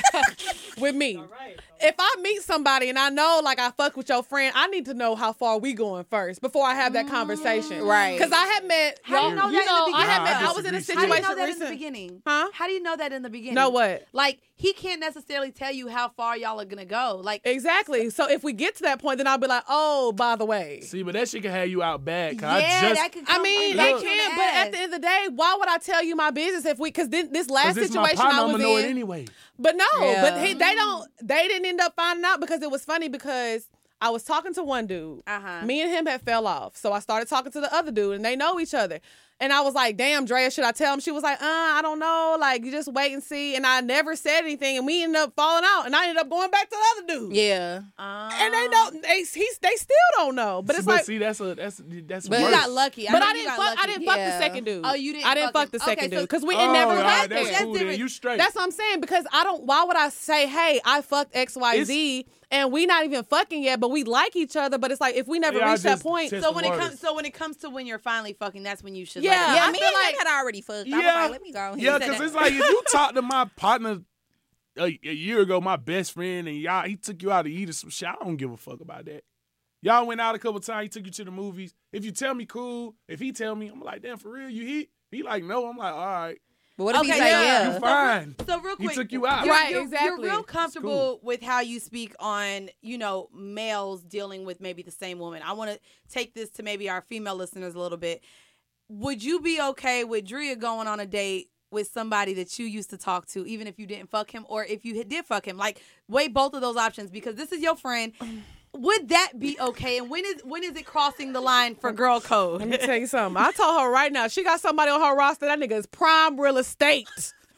with me. If I meet somebody and I know, like, I fuck with your friend, I need to know how far we going first before I have that conversation. Right. Because I had met, How do you y'all- know that in the I beginning? had met, Nah, I I was in a disagree. How do you situation know that in the recent- beginning? Huh? How do you know that in the beginning? Know what? Like, he can't necessarily tell you how far y'all are gonna go. Like, Exactly. So if we get to that point, then I'll be like, oh, by the way. See, but that shit can have you out bad. 'cause yeah, I just, that could. I Come mean, and they bite you in can, the but ass. at the end of the day, why would I tell you my business if we? Because then this 'cause last this my situation partner, I I'm was gonna know it in, anyway. but no, Yeah. but he, they don't. They didn't end up finding out because it was funny because I was talking to one dude. Uh-huh. Me and him had fell off, so I started talking to the other dude, and they know each other. And I was like, "Damn, Drea, should I tell him?" She was like, "Uh, I don't know. Like, you just wait and see." And I never said anything, and we ended up falling out, and I ended up going back to the other dude. Yeah. Um, And they don't. They he's, they still don't know. But it's but like, see, that's a that's that's But you worse. got lucky. but know I you didn't got fuck. lucky. I didn't fuck the Yeah. second dude. Oh, you didn't I didn't fuck fuck the him. second Okay, so- dude because we Oh, it never all got right, there. that's cool. Then different. you straight. That's what I'm saying because I don't. Why would I say, "Hey, I fucked X Y Z," and we not even fucking yet, but we like each other. But it's like if we never Yeah, I reach that just point, test So the when it waters. comes, so when it comes to when you're finally fucking, that's when you should. Yeah, let it Yeah, I me feel and like- him had already fucked. I was Yeah. like, let me go. He Yeah, said because that. it's like if you talk to my partner a, a year ago, my best friend, and y'all, he took you out to eat or some shit. I don't give a fuck about that. Y'all went out a couple times. He took you to the movies. If you tell me, cool. If he tell me, I'm like, damn, for real, you hit? He like, no. I'm like, all right, But what if Okay, he say yeah. yeah? you fine. So real He quick, took you out. You're, Right, you're, exactly. You're real It's comfortable with how you speak on, you know, males dealing with maybe the same woman. I want to take this to maybe our female listeners a little bit. Would you be okay with Drea going on a date with somebody that you used to talk to, even if you didn't fuck him, or if you did fuck him? Like, weigh both of those options because this is your friend. Would that be okay? And when is when is it crossing the line for girl code? let me tell you something. I told her right now, she got somebody on her roster. That nigga is prime real estate.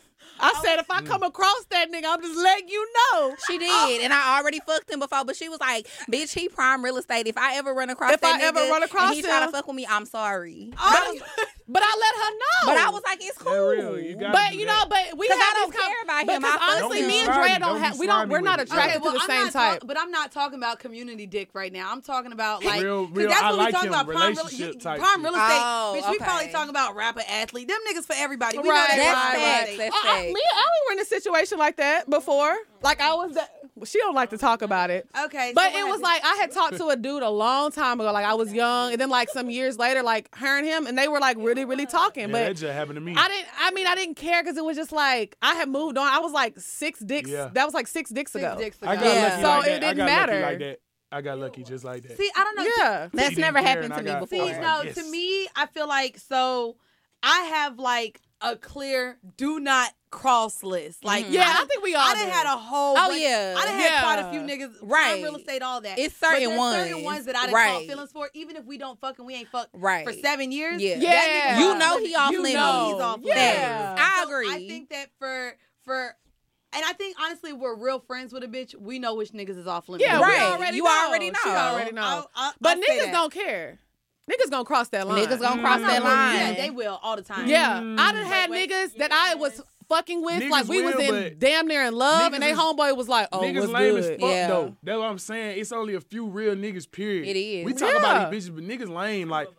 I said, if I come across that nigga, I'm just letting you know. She did, and I already fucked him before. But she was like, "Bitch, he prime real estate. If I ever run across If that I ever nigga run across and he try him- to fuck with me, I'm sorry." Oh, But I let her know. But I was like, "It's That cool." real. You gotta But do you that. know, but we 'Cause have I don't this com- care about him. Because I fuck honestly, with me him. and Drea Don't don't be have. We don't. slimy We're not with it. attracted Okay, well, to the I'm same not talk- type. but I'm not talking about community dick right now. I'm talking about like, Real- 'cause real, that's I what like we talking him, about. Prime real, relationship type prime shit. real estate. Oh, Bitch, we probably okay. talking about rapper athlete. Them niggas for everybody. We Right, know they That's prime real facts. estate. That's I, I, facts. me and Allie were in a situation like that before. Like I was that. Well, she don't like to talk about it. Okay, But so it what was happened? like I had talked to a dude a long time ago. Like I was young, and then like some years later, like her and him, and they were like really, really talking. Yeah, but that just happened to me. I didn't. I mean, I didn't care because it was just like I had moved on. I was like six dicks. Yeah. That was like six dicks Six ago. dicks I ago. got Yeah. lucky So like it that. I didn't got matter. lucky like that. I got lucky just like that. See, I don't know. Yeah. That's She never didn't care, happened to and me I got- before. See, Oh, no, yes. to me, I feel like so. I have like a clear do not cross list. Like, Yeah, I, I think we all I done do. had a whole. Oh, bunch- yeah. I done Yeah. had quite a few niggas. Right. Prime real estate, all that. It's But certain there's certain ones. ones that I done Right. caught feelings for, even if we don't fuck and we ain't fucked Right. for seven years. Yeah. that Yeah. nigga You off know limits. he off You limits. know he's off Yeah. limits. I So agree. I think that for for. And I think honestly, we're real friends with a bitch. We know which niggas is off limits. Yeah, Right. we already You know. already She know. already know. I'll- I'll- but I'll say niggas that. don't care. Niggas gonna cross that line. Niggas gonna cross No, that well, line. Yeah, they will all the time. Yeah, Mm. I done had Wait, wait. niggas that I was fucking with, Niggas like we was will, in but damn near in love, niggas and they is- homeboy was like, "Oh, niggas what's lame good?" as fuck Yeah. though. That's what I'm saying. It's only a few real niggas. Period. It is. We talk Yeah. about these bitches, but niggas lame. Like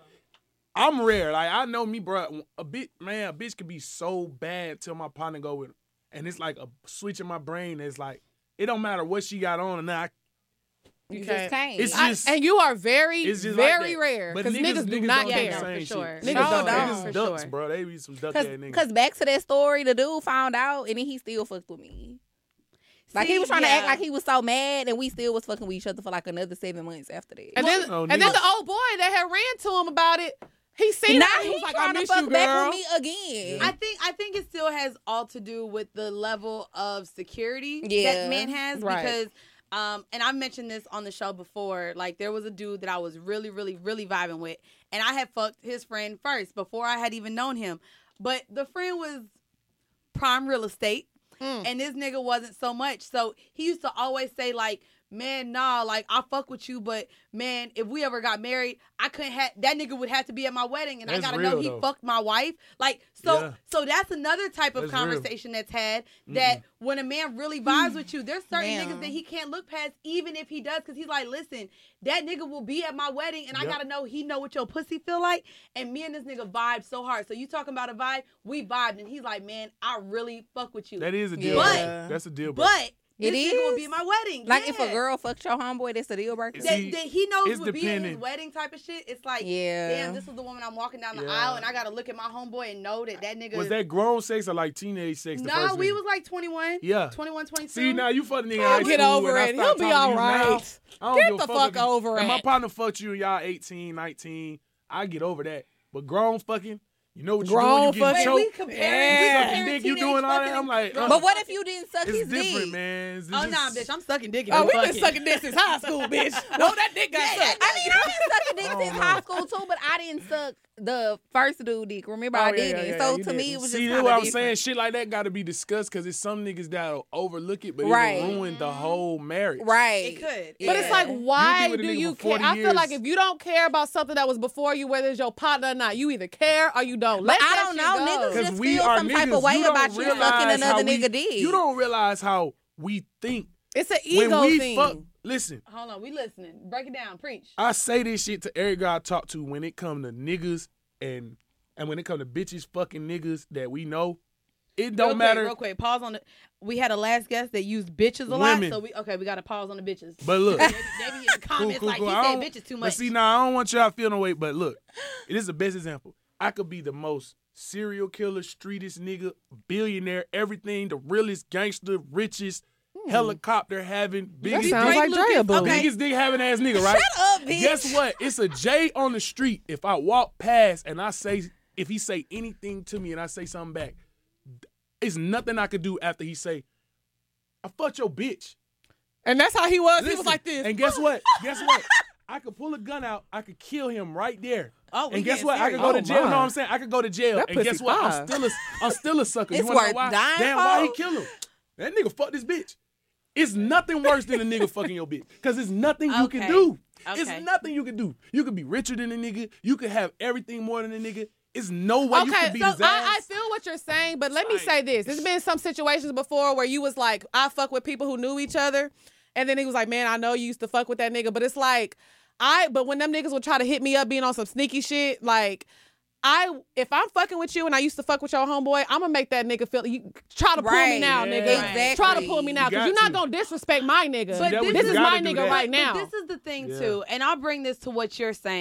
I'm rare. Like I know me, bro. A bit man, a bitch could be so bad till my partner go with her, and it's like a switch in my brain. It's like it don't matter what she got on, and I, You Okay. just can't. It's I- just- and you are very, it's just like very that. rare But because niggas, do niggas not don't care. do the Yeah, same for sure. shit. Niggas No, don't. don't. Niggas For ducks, sure. bro. They be some duck ass niggas. Because back to that story, the dude found out and then he still fucked with me. Like he See, was trying to yeah. act like he was so mad, and we still was fucking with each other for like another seven months after that. And then, Oh, and then niggas- the old boy that had ran to him about it, he seen now it. he He was like, trying "I to miss fuck you, back girl." with me again. I think I think it still has all to do with the level of security Yeah. that man has Right. because um and I've mentioned this on the show before. Like there was a dude that I was really, really, really vibing with, and I had fucked his friend first before I had even known him. But the friend was prime real estate. Mm. And this nigga wasn't so much. So he used to always say like, man, nah, like I fuck with you, but man, if we ever got married, I couldn't have that nigga would have to be at my wedding, and That's I gotta real, know he though. fucked my wife. Like so, Yeah. so that's another type of That's real. conversation that's had. That when a man really vibes with you, there's certain Damn. niggas that he can't look past, even if he does, because he's like, listen, that nigga will be at my wedding, and I Yep. gotta know he know what your pussy feel like. And me and this nigga vibe so hard. So you talking about a vibe? We vibed, and he's like, man, I really fuck with you. That is a deal. But- breaker. That's a deal. breaker. But It this nigga will is? be at my wedding. Like if a Yeah. girl fucked your homeboy, that's a deal breaker. that, See, that he knows it's would be at his dependent. wedding type of shit. It's like, Yeah. damn, this is the woman I'm walking down the Yeah. aisle, and I gotta look at my homeboy and know that that nigga. was that grown sex or like teenage sex? The No, first we nigga? was like twenty-one. Yeah. twenty-one, twenty-two. See, now you fucked a nigga in Oh, high get school over and I it. stopped He'll be talking to all you right. now. I don't Get give a the fuck if- over if my it. partner fucked you and y'all eighteen, nineteen, I get over that. But grown fucking, you know what Grown you doing, you fucking- getting Wait, we choked. comparing. Yeah. We Sucking comparing dick, you teenage doing all that? fucking I'm and like, grown- uh, But what if you didn't suck It's his different, dick? man. It's Oh just- nah, bitch, I'm sucking dick. Oh, and we've been fucking. sucking dick since high school, bitch. No, that dick got sucked. I mean, I've been sucking dick I since don't high know. school too, but I didn't suck the first dude dick. Remember, Oh, I yeah, didn't. yeah, yeah, so you to me, didn't. it was See, just that's kind what of I'm saying. different. Shit like that got to be discussed because it's some niggas that'll overlook it, but Right. it'll ruin the whole marriage. Right. It could. But it's Yeah. like, why with a do nigga you for care? forty I feel like years. if you don't care about something that was before you, whether it's your partner or not, you either care or you don't. But Let I that don't shit know, go. niggas Because just we feel are some niggas. type of way you don't about you realize sucking how another we- nigga dick. You don't realize how we think. It's an ego when we thing. fuck, listen, Hold on, we listening. Break it down. Preach. I say this shit to every guy I talk to when it come to niggas and and when it come to bitches fucking niggas that we know. It don't real matter. Quick, real quick, pause on the. We had a last guest that used bitches a Women. lot, so we okay. We got to pause on the bitches. But look, They be in the comments like I he said don't- bitches too But much. see, now I don't want y'all to feel no way. But look, it is the best example. I could be the most serial killer, streetest nigga, billionaire, everything, the realest gangster, richest, helicopter having, That biggest, sounds dick, like Drea Boo. Okay. biggest dick having ass nigga, right? Shut up, bitch. Guess what? It's a J on the street. If I walk past and I say, if he say anything to me and I say something back, it's nothing I could do after he say, I fucked your bitch. And that's how he was. he Listen, was like this. And guess what? Guess what? I could pull a gun out. I could kill him right there. Oh, we and guess getting what? I could serious. go to Oh, jail. my. Know what I'm saying? I could go to jail. That and guess pussy what? I'm fine. still a, I'm still a sucker. It's you wanna know worth why? dying Damn, why he for. kill him? That nigga fucked this bitch. It's nothing worse than a nigga fucking your bitch. Because it's nothing you Okay. can do. Okay. It's nothing you can do. You could be richer than a nigga. You could have everything more than a nigga. It's no way you Okay, could beat so his ass. I, I feel what you're saying, but let me Like- say this. There's been some situations before where you was like, I fuck with people who knew each other. And then he was like, man, I know you used to fuck with that nigga. But it's like, I, but when them niggas would try to hit me up being on some sneaky shit, like, I, if I'm fucking with you and I used to fuck with your homeboy, I'm gonna make that nigga feel, you try to pull me Right. now, Yeah. nigga. Exactly. Try to pull me now, You because got you're not to. gonna disrespect my nigga. But that this, what this you is gotta my do nigga that. right But now. this is the thing Yeah. too, and I'll bring this to what you're saying.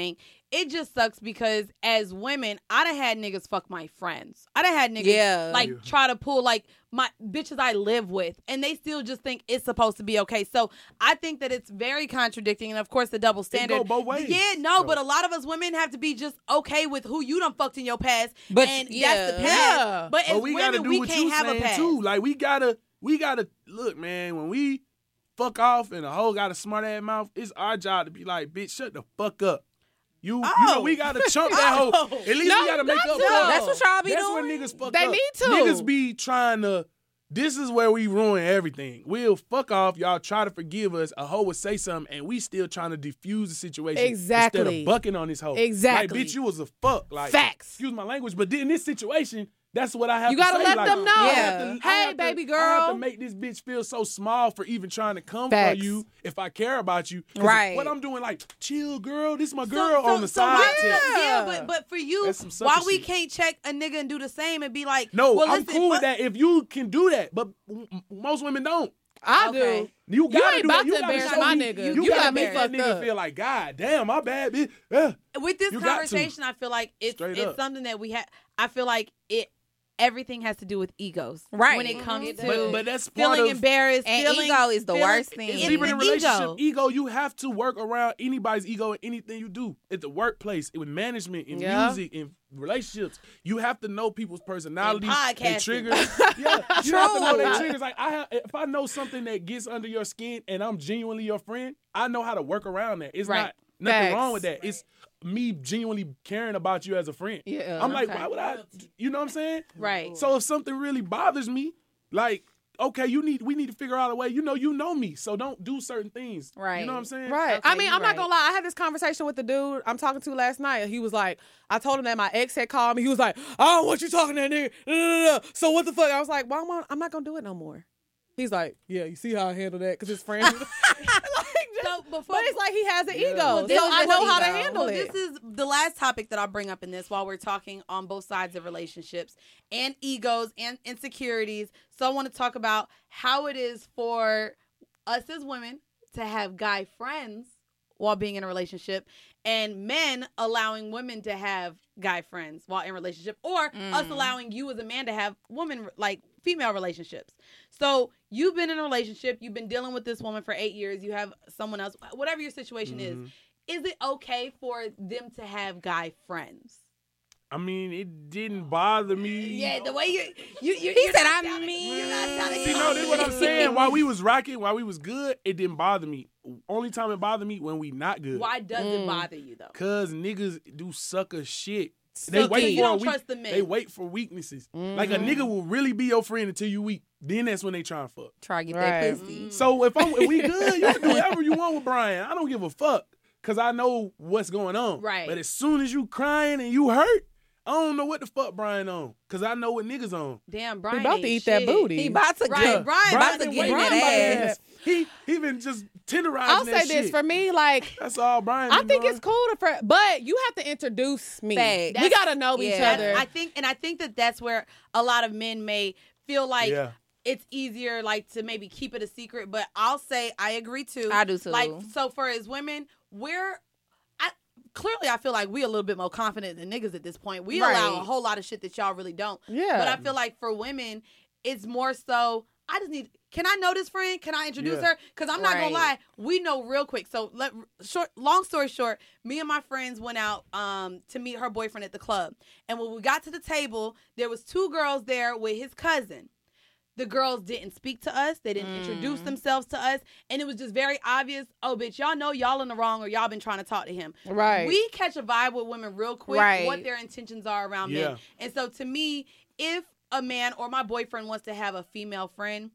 it just sucks because as women, I done had niggas fuck my friends. I done had niggas Yeah. like try to pull like my bitches I live with, and they still just think it's supposed to be okay. So I think that it's very contradicting, and of course the double standard. go both ways. Yeah, no, So- but a lot of us women have to be just okay with who you done fucked in your past, But, and yeah. that's the past. Yeah. But as But we gotta women, do we what can't you have a saying past. too. Like we gotta, we gotta look, man. When we fuck off and a hoe got a smart ass mouth, it's our job to be like, bitch, shut the fuck up. You, you know, Oh. we gotta chump that hoe. Oh. At least No, we gotta make not up to. for it. That's what y'all be That's doing. when niggas fuck They up. need to. Niggas be trying to. This is where we ruin everything. We'll fuck off. Y'all try to forgive us. A hoe would say something, and we still trying to defuse the situation. Exactly. Instead of bucking on this hoe. Exactly. Like, bitch, you was a fuck. Like, Facts. excuse my language, but in this situation, that's what I have You to gotta say. let Like, them know. I Yeah. have to- I Hey, have to- baby I have girl. to make this bitch feel so small for even trying to come Facts. for you if I care about you. 'Cause Right. What I'm doing, like, chill, girl. This my So- girl so- on the so side. why- tip. Yeah, but but for you, That's some sucker why we shit. can't check a nigga and do the same and be like, No, well, I'm listen, cool with fuck- that if you can do that, but m- m- most women don't. I Okay. do. You You gotta ain't do about that. You to gotta embarrass show my me- nigga. You, You gotta gotta make be that fucked nigga up. feel like, God damn, my bad, bitch. Yeah. With this You got to. conversation, I feel like it's Straight it's up. something that we have. I feel like it. Everything has to do with egos, Right. When it comes Mhm. to But, but that's part feeling of embarrassed, And feeling, ego is the feeling- worst thing. it's It's even the in a relationship. ego. Ego. you have to work around anybody's ego in anything you do. At the workplace, with management, in Yeah. music, in relationships. You have to know people's personalities, their podcasting. triggers. Yeah, you have to know their True. triggers. Like I have, if I know something that gets under your skin and I'm genuinely your friend, I know how to work around that. It's Right. not nothing Facts. wrong with that. It's me genuinely caring about you as a friend. Yeah. I'm like, Okay. why would I? You know what I'm saying? Right. So if something really bothers me, like, okay, you need we need to figure out a way. You know, you know me, so don't do certain things. Right. You know what I'm saying? Right. Okay, I mean, you I'm right. not gonna lie. I had this conversation with the dude I'm talking to last night. He was like, I told him that my ex had called me. He was like, I don't want you talking to that nigga. Da, da, da, da. So what the fuck? I was like, well, I'm, on, I'm not gonna do it no more. He's like, yeah, you see how I handle that? Because his friend. like, just, So before, but it's like he has an Yeah. ego. Well, So this I is know the how to ego. handle well, it. this is the last topic that I'll bring up in this while we're talking on both sides of relationships and egos and insecurities. So I want to talk about how it is for us as women to have guy friends while being in a relationship and men allowing women to have guy friends while in a relationship, or us Mm. allowing you as a man to have woman like female relationships. So you've been in a relationship, you've been dealing with this woman for eight years, you have someone else, whatever your situation Mhm. is. Is it okay for them to have guy friends? I mean, it didn't bother me. Yeah, the way you you you He you're said, not I sounding- mean- you're not sounding See, no, this is what I'm saying. While we was rocking, while we was good, it didn't bother me. Only time it bothered me when we not good. Why does it Mm. bother you though? Cause niggas do sucker shit. They So wait you for a don't weak, trust the men. They wait for weaknesses. Like a Mhm. nigga will really be your friend until you weak. Then that's when they try and fuck. Try to get Right. that pussy. So if I'm if we good, you can do whatever you want with Brian. I don't give a fuck. Cause I know what's going on. Right. But as soon as you crying and you hurt, I don't know what the fuck Brian on. Cause I know what niggas on. Damn, He Brian about ain't to eat that shit. booty. He about to Right, get Brian about about to to get wait in on that my ass. He he been just tenderizing I'll that say this shit. for me, like That's all Brian. I been think doing. it's cool to, fr- but you have to introduce me. Facts. We gotta know each Yeah. other. I think, and I think that that's where a lot of men may feel like Yeah. it's easier, like to maybe keep it a secret. But I'll say I agree too. I do too. Like, so for as women, we're I clearly I feel like we a little bit more confident than niggas at this point. We allow Right. a whole lot of shit that y'all really don't. yeah. But I feel like for women, it's more so. I just need. Can I know this friend? Can I introduce Yeah. her? Because I'm not gonna Right. lie, we know real quick. So let short. Long story short, me and my friends went out um to meet her boyfriend at the club, and when we got to the table, there was two girls there with his cousin. The girls didn't speak to us. They didn't introduce Mm. themselves to us, and it was just very obvious. Oh, bitch, y'all know y'all in the wrong, or y'all been trying to talk to him. right. We catch a vibe with women real quick, Right. what their intentions are around Yeah. men. And so to me, if a man or my boyfriend wants to have a female friend,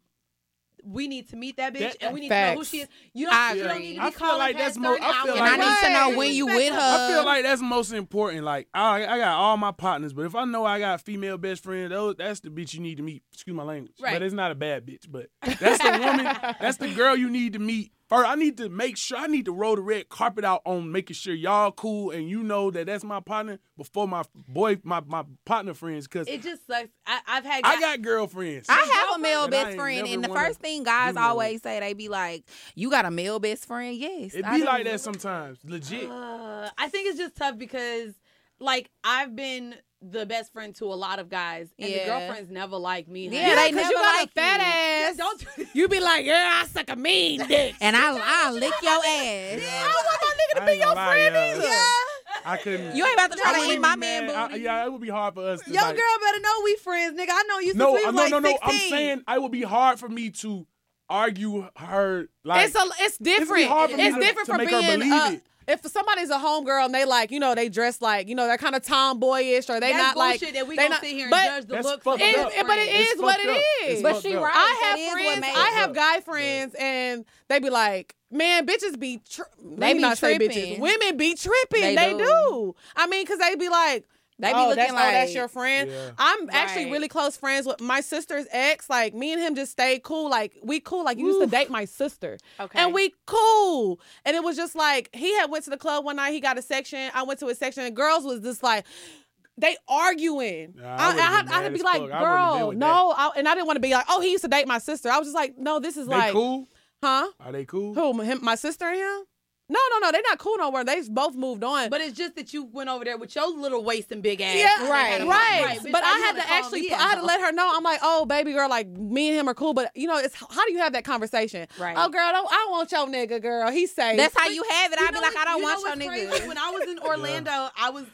we need to meet that bitch That- and we need to know who Facts. she is. You don't, I you don't agree. need to I be feel calling like past that's more- thirty I feel hours. And I like- need to know Right. when you with her. I feel like that's most important. Like I, I got all my partners, but if I know I got female best friend, those that's the bitch you need to meet. Excuse my language, Right. but it's not a bad bitch. But that's the woman. That's the girl you need to meet first, I need to make sure, I need to roll the red carpet out on making sure y'all cool and you know that that's my partner before my boy, my, my partner friends. Because It just sucks. I, I've had. I got girlfriends. I have a male And I best ain't friend, never and the wanna first thing guys do that. always say, they be like, "You got a male best friend?" Yes, It I be do. like that sometimes, legit. Uh, I think it's just tough because, like, I've been the best friend to a lot of guys, and the Yeah. girlfriends never like me. honey. Yeah, they because never you got like a fat you. Yeah, ass. don't. You be like, yeah, I suck a mean dick. And I, I'll lick your ass. I don't want my nigga to I be ain't your gonna lie, friend yeah. either. I couldn't. You ain't about to try I to wouldn't eat my be man mad. I- booty. yeah, it would be hard for us. To, Yo, like, girl, better know we friends, nigga. I know you since No, we was no, like no, no. I'm sixteen. saying it would be hard for me to argue her. Like, It's a, it's different. hard for me It's to- different to from make her being. believe Uh, it. if somebody's a homegirl and they like, you know, they dress like, you know, they're kind of tomboyish or they That's not like. bullshit that we they gonna not, sit here and but judge the That's looks. fucked of It, up. our it- but it friends. It's is what fucked it up. It's is. But fucked she up. right. I That have is what friends. makes I it. have guy friends, and they be like, "Man, bitches be tri- They let me be not say tripping. bitches. Women be tripping. They They, do. do. I mean, because they be like." They be oh, looking that's, oh, that's like- your friend. Yeah. I'm actually Right. really close friends with my sister's ex. Like me and him just stayed cool. Like we cool. Like you used to date my sister, Okay. and we cool. And it was just like he had went to the club one night. He got a section. I went to his section, and girls was just like. They arguing. Nah, I I, I, would've had, been I had mad to be as like, fuck. I wouldn't have been girl, with no. I, and I didn't want to be like, oh, he used to date my sister. I was just like, no, this is They like, cool? huh? Are they cool? Who? Him, my sister and him? No, no, no. They're not cool no more. They both moved on. But it's just that you went over there with your little waist and big ass. yeah, and right, had a- right. bitch, But how I you had gonna to call actually, me I had to out? let her know. I'm like, oh, baby girl, like me and him are cool, but you know, it's how do you have that conversation? Right. Oh, girl, don't, I don't want your nigga, girl. He say That's how you have it. You I be know like, what- I don't you want know your what's nigga. crazy? When I was in Orlando, I was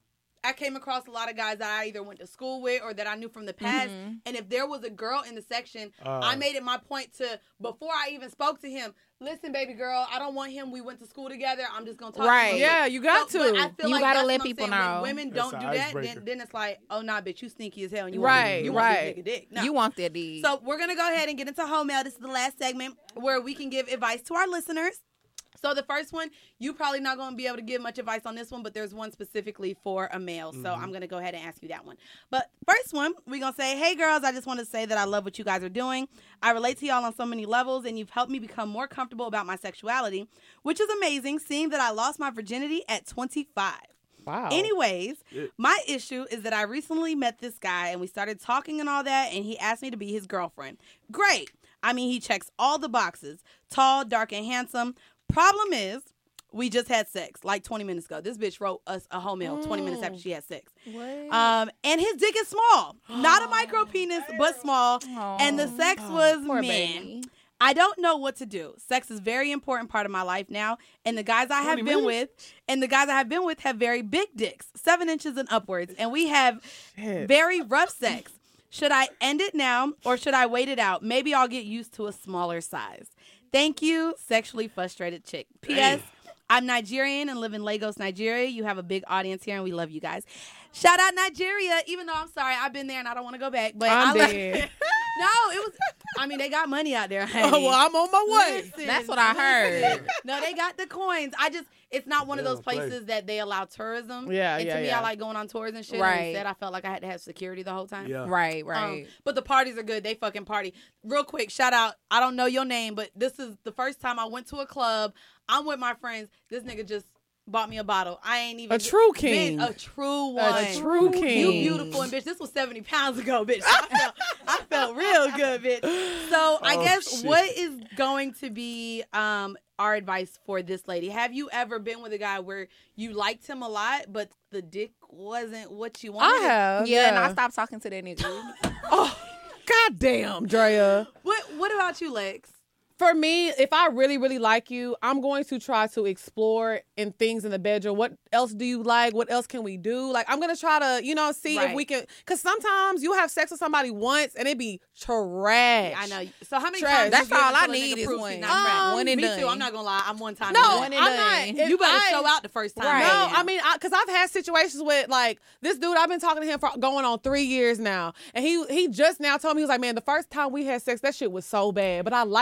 I came across a lot of guys that I either went to school with or that I knew from the past. Mm-hmm. And if there was a girl in the section, Uh. I made it my point to, before I even spoke to him, listen, baby girl, I don't want him. We went to school together. I'm just going to talk Right. to him. Yeah, you got So- but to. I feel You like gotta that's let what I'm people saying. know. When women That's don't an do that, icebreaker. then, then it's like, oh, nah, bitch, you sneaky as hell. And you Right, want, you right. want this nigga dick. No. You want that D. So we're gonna go ahead and get into home mail. This is the last segment where we can give advice to our listeners. So the first one, you probably not gonna be able to give much advice on this one, but there's one specifically for a male. So Mm-hmm. I'm gonna go ahead and ask you that one. But first one, we're gonna say, hey girls, I just want to say that I love what you guys are doing. I relate to y'all on so many levels, and you've helped me become more comfortable about my sexuality, which is amazing, seeing that I lost my virginity at twenty-five. Wow. Anyways, Yeah. my issue is that I recently met this guy and we started talking and all that, and he asked me to be his girlfriend. Great. I mean, he checks all the boxes. Tall, dark, and handsome. Problem is, we just had sex like twenty minutes ago. This bitch wrote us a home mail twenty minutes after she had sex. What? Um, and his dick is small. Not a micro penis, but small. And the sex was Poor man. baby. I don't know what to do. Sex is a very important part of my life now, and the guys I have twenty been minutes? with, and the guys I have been with have very big dicks, seven inches and upwards, and we have Shit. very rough sex. Should I end it now, or should I wait it out? Maybe I'll get used to a smaller size. Thank you, sexually frustrated chick. P S. I'm Nigerian and live in Lagos, Nigeria. You have a big audience here, and we love you guys. Shout out Nigeria, even though I'm sorry, I've been there and I don't want to go back. But I'm I love- dead. No, it was. I mean, they got money out there. Honey. Oh, well, I'm on my way. Listen, That's what I heard. listen. No, they got the coins. I just, it's not one of They those don't play. places that they allow tourism. Yeah, and yeah, to me, yeah. I like going on tours and shit. Right. And instead, I felt like I had to have security the whole time. Yeah. Right, Um, right. but the parties are good. They fucking party. Real quick, shout out. I don't know your name, but this is the first time I went to a club. I'm with my friends. This nigga just bought me a bottle. I ain't even A true king. Bitch, a true one. A true king. You beautiful and bitch. This was seventy pounds ago, bitch. I felt, I felt real good, bitch. So I Oh, guess shit. what is going to be um our advice for this lady? Have you ever been with a guy where you liked him a lot, but the dick wasn't what you wanted? I have. yeah, and I yeah. stopped talking to that nigga. Oh, goddamn, Drea. What What about you, Lex? For me, if I really, really like you, I'm going to try to explore in things in the bedroom. What else do you like? What else can we do? Like, I'm going to try to, you know, see if Right. we can. Because sometimes you have sex with somebody once and it be trash. I know. So how many Trash. times? That's you give all until I a nigga need is proves one. he not Um, trash? One and Me done. too. I'm not gonna lie. I'm one time. No, in. One I'm and not. done. You better I- show out the first time. Right. No, I mean, because I've had situations with like this dude. I've been talking to him for going on three years now, and he he just now told me he was like, man, the first time we had sex, that shit was so bad, but I liked you.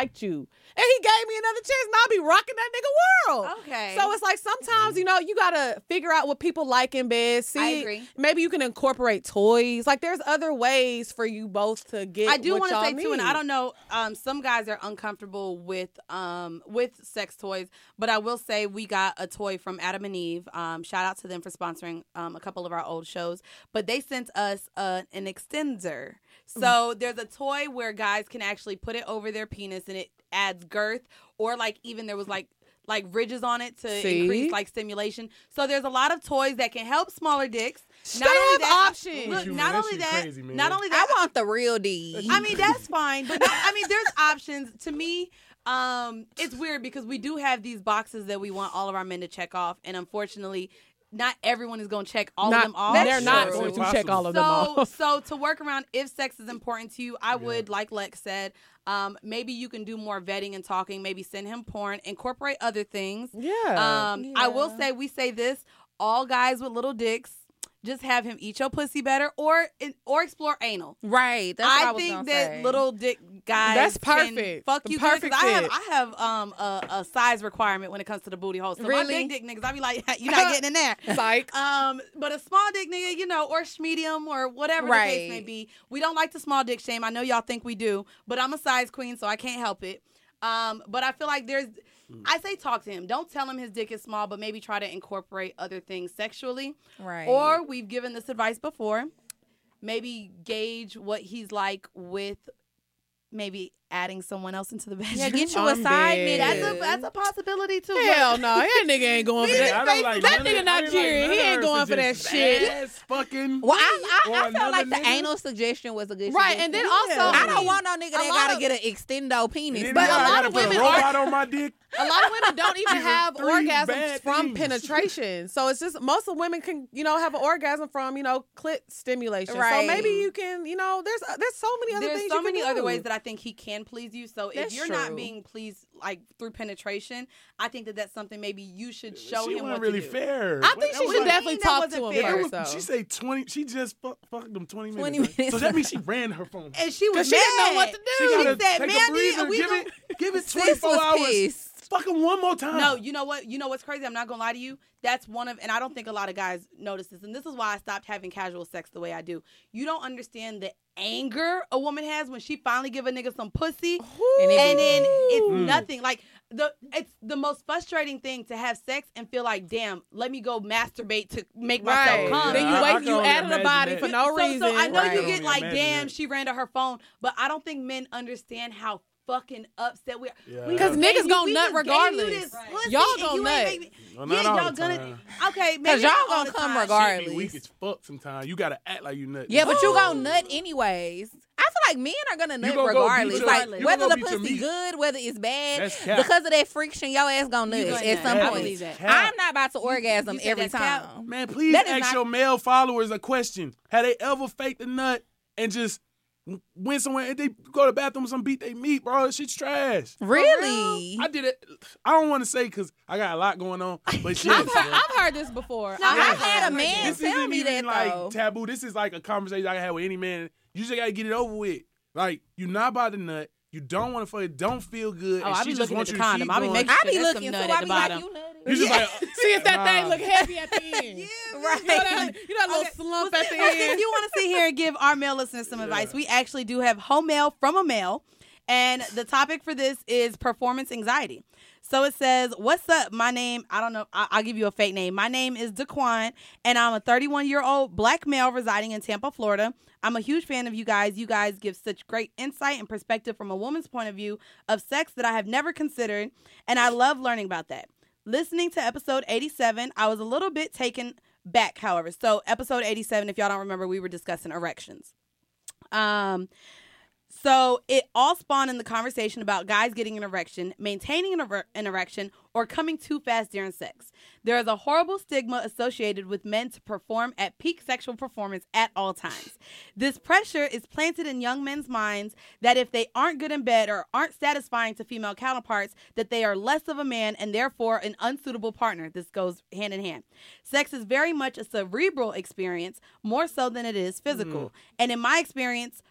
And he gave me another chance, and I'll be rocking that nigga world. Okay. So it's like sometimes, you know, you gotta figure out what people like in bed. See, I agree. Maybe you can incorporate toys. Like there's other ways for you both to get. I do want to say need. too, and I don't know. Um, some guys are uncomfortable with um with sex toys, but I will say we got a toy from Adam and Eve. Um, shout out to them for sponsoring um a couple of our old shows. But they sent us uh, an extender. So there's a toy where guys can actually put it over their penis, and it adds girth, or like even there was like. like ridges on it to See? increase like stimulation. So there's a lot of toys that can help smaller dicks. They have options. Look, You, not man, that only shit that, crazy, man. not only I that, want the real D. I mean, that's fine, but no, I mean, there's options. To me, um, it's weird because we do have these boxes that we want all of our men to check off, and unfortunately, not everyone is going to check all Not- of them off. They're not true. going to Impossible. check all of them So, off. so to work around, if sex is important to you, I would, like Lex said, um, maybe you can do more vetting and talking. Maybe send him porn, incorporate other things. Yeah. Um, I will say, we say this: all guys with little dicks, just have him eat your pussy better, or or explore anal. Right. That's what I, I was think gonna that say. little dick guys That's can perfect. fuck The you good, 'cause perfect I have fit. I have um a, a size requirement when it comes to the booty hole. So my Really? big dick niggas, I be like, you're not getting in there. Psych. Um, but a small dick nigga, you know, or medium or whatever the case may Right. be. We don't like the small dick shame. I know y'all think we do, but I'm a size queen, so I can't help it. Um, but I feel like there's, I say talk to him. Don't tell him his dick is small, but maybe try to incorporate other things sexually. Right. Or we've given this advice before. Maybe gauge what he's like with maybe adding someone else into the bedroom. yeah, get you a I'm side dead. nigga. That's a that's a possibility too. Hell no, that nigga ain't going for Yeah, that. I don't like that none nigga of- I ain't Nigerian. like he none ain't of going her for that suggestions. shit. Ass fucking. Well, I, Or I, I felt another like the nigga. anal suggestion was a good Right, and then suggestion. also, I don't want no nigga that lot gotta of- get an extendo penis. And then But you a gotta- lot gotta of put women a are- robot on my dick. A lot of women don't even These are have three orgasms bad from things. penetration. So it's just most of women can, you know, have an orgasm from, you know, clit stimulation. So Right. maybe you can, you know, there's there's so many other There's things so you can many do. other ways that I think he can please you. So if That's you're true. not being pleased like through penetration, I think that that's something maybe you should show she him wasn't what really to do. fair. I What- think that she was should like- definitely that talk wasn't to him fair. It first, was- though. She say twenty. She just fuck, fucked them twenty minutes. twenty right? minutes. So that means she ran her phone. And she was Because she didn't know mad. what to do. She She gotta said, take a "Mandy, breather. we Give gon- it, give it Sis twenty-four was hours. pissed. Fuck him one more time. No, you know what? You know what's crazy? I'm not gonna lie to you. That's one of, and I don't think a lot of guys notice this, and this is why I stopped having casual sex the way I do. You don't understand the anger a woman has when she finally give a nigga some pussy, And it and be- then it's Mm. nothing. Like the, it's the most frustrating thing to have sex and feel like, damn, let me go masturbate to make Right. myself come. Then you I- I wait, can you only added a imagine body that. for no so, reason. So I know Right. you I get can like, imagine damn, that. she ran to her phone, but I don't think men understand how fucking upset we are. Yeah. We 'Cause just niggas gave you- gonna we nut just gave you regardless. this Right. pussy Y'all and gonna you nut. ain't make me- Well, not yeah, all y'all the gonna. time. Okay, maybe Cause y'all not all gonna the come time. regardless. Shit be weak as fuck sometimes. You gotta act like you nut. Yeah, but you gonna nut anyways. I feel like men are gonna nut gonna go beat regardless. your- Like you whether gonna the go beat your pussy meat. good, whether it's bad, That's cap. because of that friction, your ass gonna You nut gonna at nut. some I point. believe that. I'm not about to orgasm you said every that's cap? time. Man, please That is ask not- your male followers a question. Have they ever faked a nut and just went somewhere and they go to the bathroom and some beat they meat, bro? That shit's trash. Really? I did it. I don't want to say because I got a lot going on, but shit. I've heard, bro. I've heard this before. No, I I've have had a heard man This tell isn't me even that like though. taboo. This is like a conversation I can have with any man. You just gotta get it over with. Like you're not about to nut. You don't want to fuck it. Don't feel good. Oh, and I she be just looking at wants the you to condom. keep I be going. making I sure be there's some looking, nut so at I the be like, bottom. you nutty. You just like, See if that Nah. thing look heavy at the end. Right. You know that, you know that little slump at the Well, if end. you want to sit here and give our male listeners some advice, we actually do have home mail from a male. And the topic for this is performance anxiety. So it says, what's up? My name, I don't know, I- I'll give you a fake name. My name is Daquan, and I'm a thirty-one-year-old black male residing in Tampa, Florida. I'm a huge fan of you guys. You guys give such great insight and perspective from a woman's point of view of sex that I have never considered, and I love learning about that. Listening to episode eighty-seven, I was a little bit taken back, however. So episode eighty-seven, if y'all don't remember, we were discussing erections. Um... So it all spawned in the conversation about guys getting an erection, maintaining an, er- an erection, or coming too fast during sex. There is a horrible stigma associated with men to perform at peak sexual performance at all times. This pressure is planted in young men's minds that if they aren't good in bed or aren't satisfying to female counterparts, that they are less of a man and therefore an unsuitable partner. This goes hand in hand. Sex is very much a cerebral experience, more so than it is physical. And in my experience,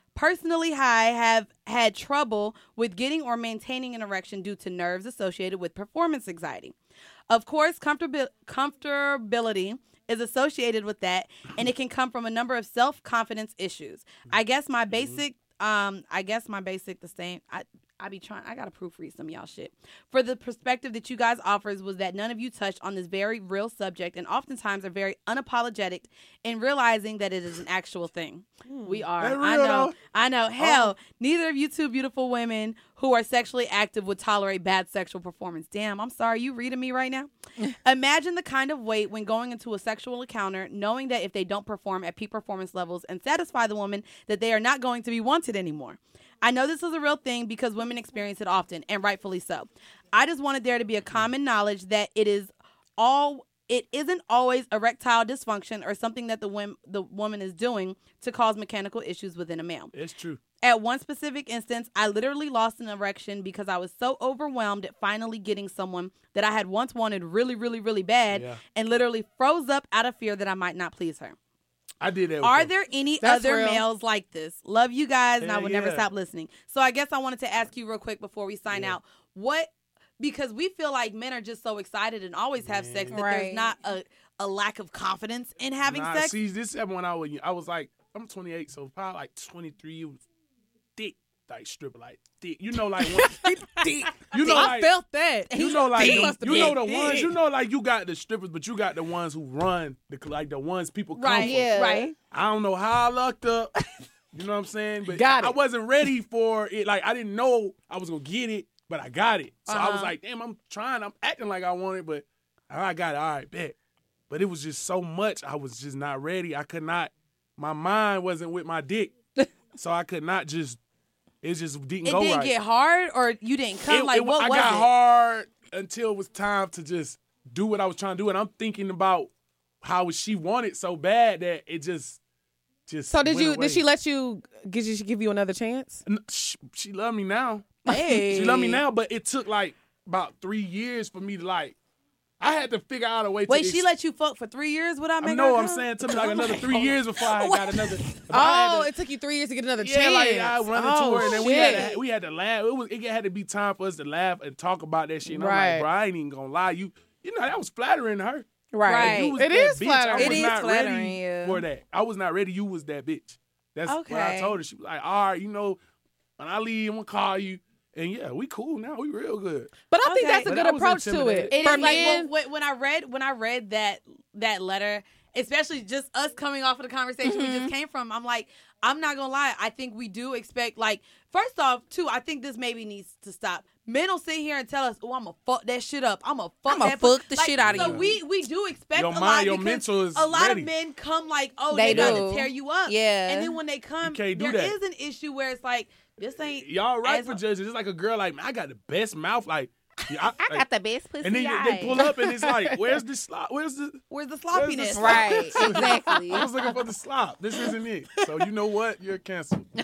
Personally, I have had trouble with getting or maintaining an erection due to nerves associated with performance anxiety. Of course, comfortabi- comfortability is associated with that, and it can come from a number of self-confidence issues. I guess my basic, um, I guess my basic, the same. I, I be trying. I gotta proofread some of y'all shit. For the perspective that you guys offers was that none of you touched on this very real subject, and oftentimes are very unapologetic in realizing that it is an actual thing. Mm. We are. That real, I know. though? I know. Hell, Oh. neither of you two beautiful women who are sexually active would tolerate bad sexual performance. Damn, I'm sorry. You reading me right now? Imagine the kind of weight when going into a sexual encounter, knowing that if they don't perform at peak performance levels and satisfy the woman, that they are not going to be wanted anymore. I know this is a real thing because women experience it often, and rightfully so. I just wanted there to be a common knowledge that it is all it isn't always erectile dysfunction or something that the wom- the woman is doing to cause mechanical issues within a male. It's true. At one specific instance, I literally lost an erection because I was so overwhelmed at finally getting someone that I had once wanted really, really, really bad, Yeah. and literally froze up out of fear that I might not please her. I did that. Are before. there any That's other real. males like this? Love you guys, and I Hell will never yeah. stop listening. So I guess I wanted to ask you real quick before we sign Yeah. out, what, because we feel like men are just so excited and always have sex that Right. there's not a, a lack of confidence in having Nah, sex. See, this happened when I was I was like I'm twenty-eight, so probably like twenty-three. It was thick, like stripper, like thick. You know, like one, thick. You know, I like felt that. you know, like He the- must have you been know the ones. thick. You know, like you got the strippers, but you got the ones who run the like the ones people come Right, for. Yeah. right. I don't know how I lucked up. You know what I'm saying? But Got I it. wasn't ready for it. Like I didn't know I was gonna get it, but I got it. So I was Uh-huh. like, damn, I'm trying. I'm acting like I want it, but I got it. All right, bet. But it was just so much. I was just not ready. I could not. My mind wasn't with my dick, so I could not just. It just didn't It go didn't right. get hard, or you didn't come? It- like, it- what I was got it? hard until it was time to just do what I was trying to do, and I'm thinking about how she wanted so bad that it just, just. So did went you? away. Did she let you? Did she give you another chance? N- She, she loved me now. Hey. She loved me now, but it took like about three years for me to like. I had to figure out a way to. Wait, she ex- let you fuck for three years without I making know her what I'm come? saying. It took me like another three years before I got another. if I Oh, had to- it took you three years to get another yeah, chance. like I run into oh, her, and then shit. we had to, we had to laugh. It was it had to be time for us to laugh and talk about that shit. And I'm Right. like, bro, I ain't even gonna lie. You, you know, that was flattering her. Right. Right. You was It that is bitch. flattering. I It was is not flattering, ready yeah. for that. I was not ready. You was that bitch. That's what I Okay. told her. She was like, all right, you know, when I leave, I'm gonna call you. And yeah, we cool now. We real good. But I think Okay. that's a But good I was approach to it. intimidated. It For is like men, when, when I read when I read that that letter, especially just us coming off of the conversation we just came from. I'm like, I'm not gonna lie. I think we do expect like first off, too. I think this maybe needs to stop. Men don't sit here and tell us, "Oh, I'm gonna fuck that shit up. I'm gonna fuck I'ma that fuck pu-" the shit out of so you. we we do expect Your a mind- lot your because mental is a lot ready. of men come like, "Oh, They they, got do. to tear you up." Yeah. and then when they come, can't do there that. is an issue where it's like, this ain't Y'all right as- for judging. It's like a girl like, man, I got the best mouth. Like, yeah, I got the best pussy. And then you, they pull up and it's like, where's the slop? Where's the? Where's the Where's sloppiness? the Right, exactly. I was looking for the slop. This isn't it. So you know what? You're canceled. Not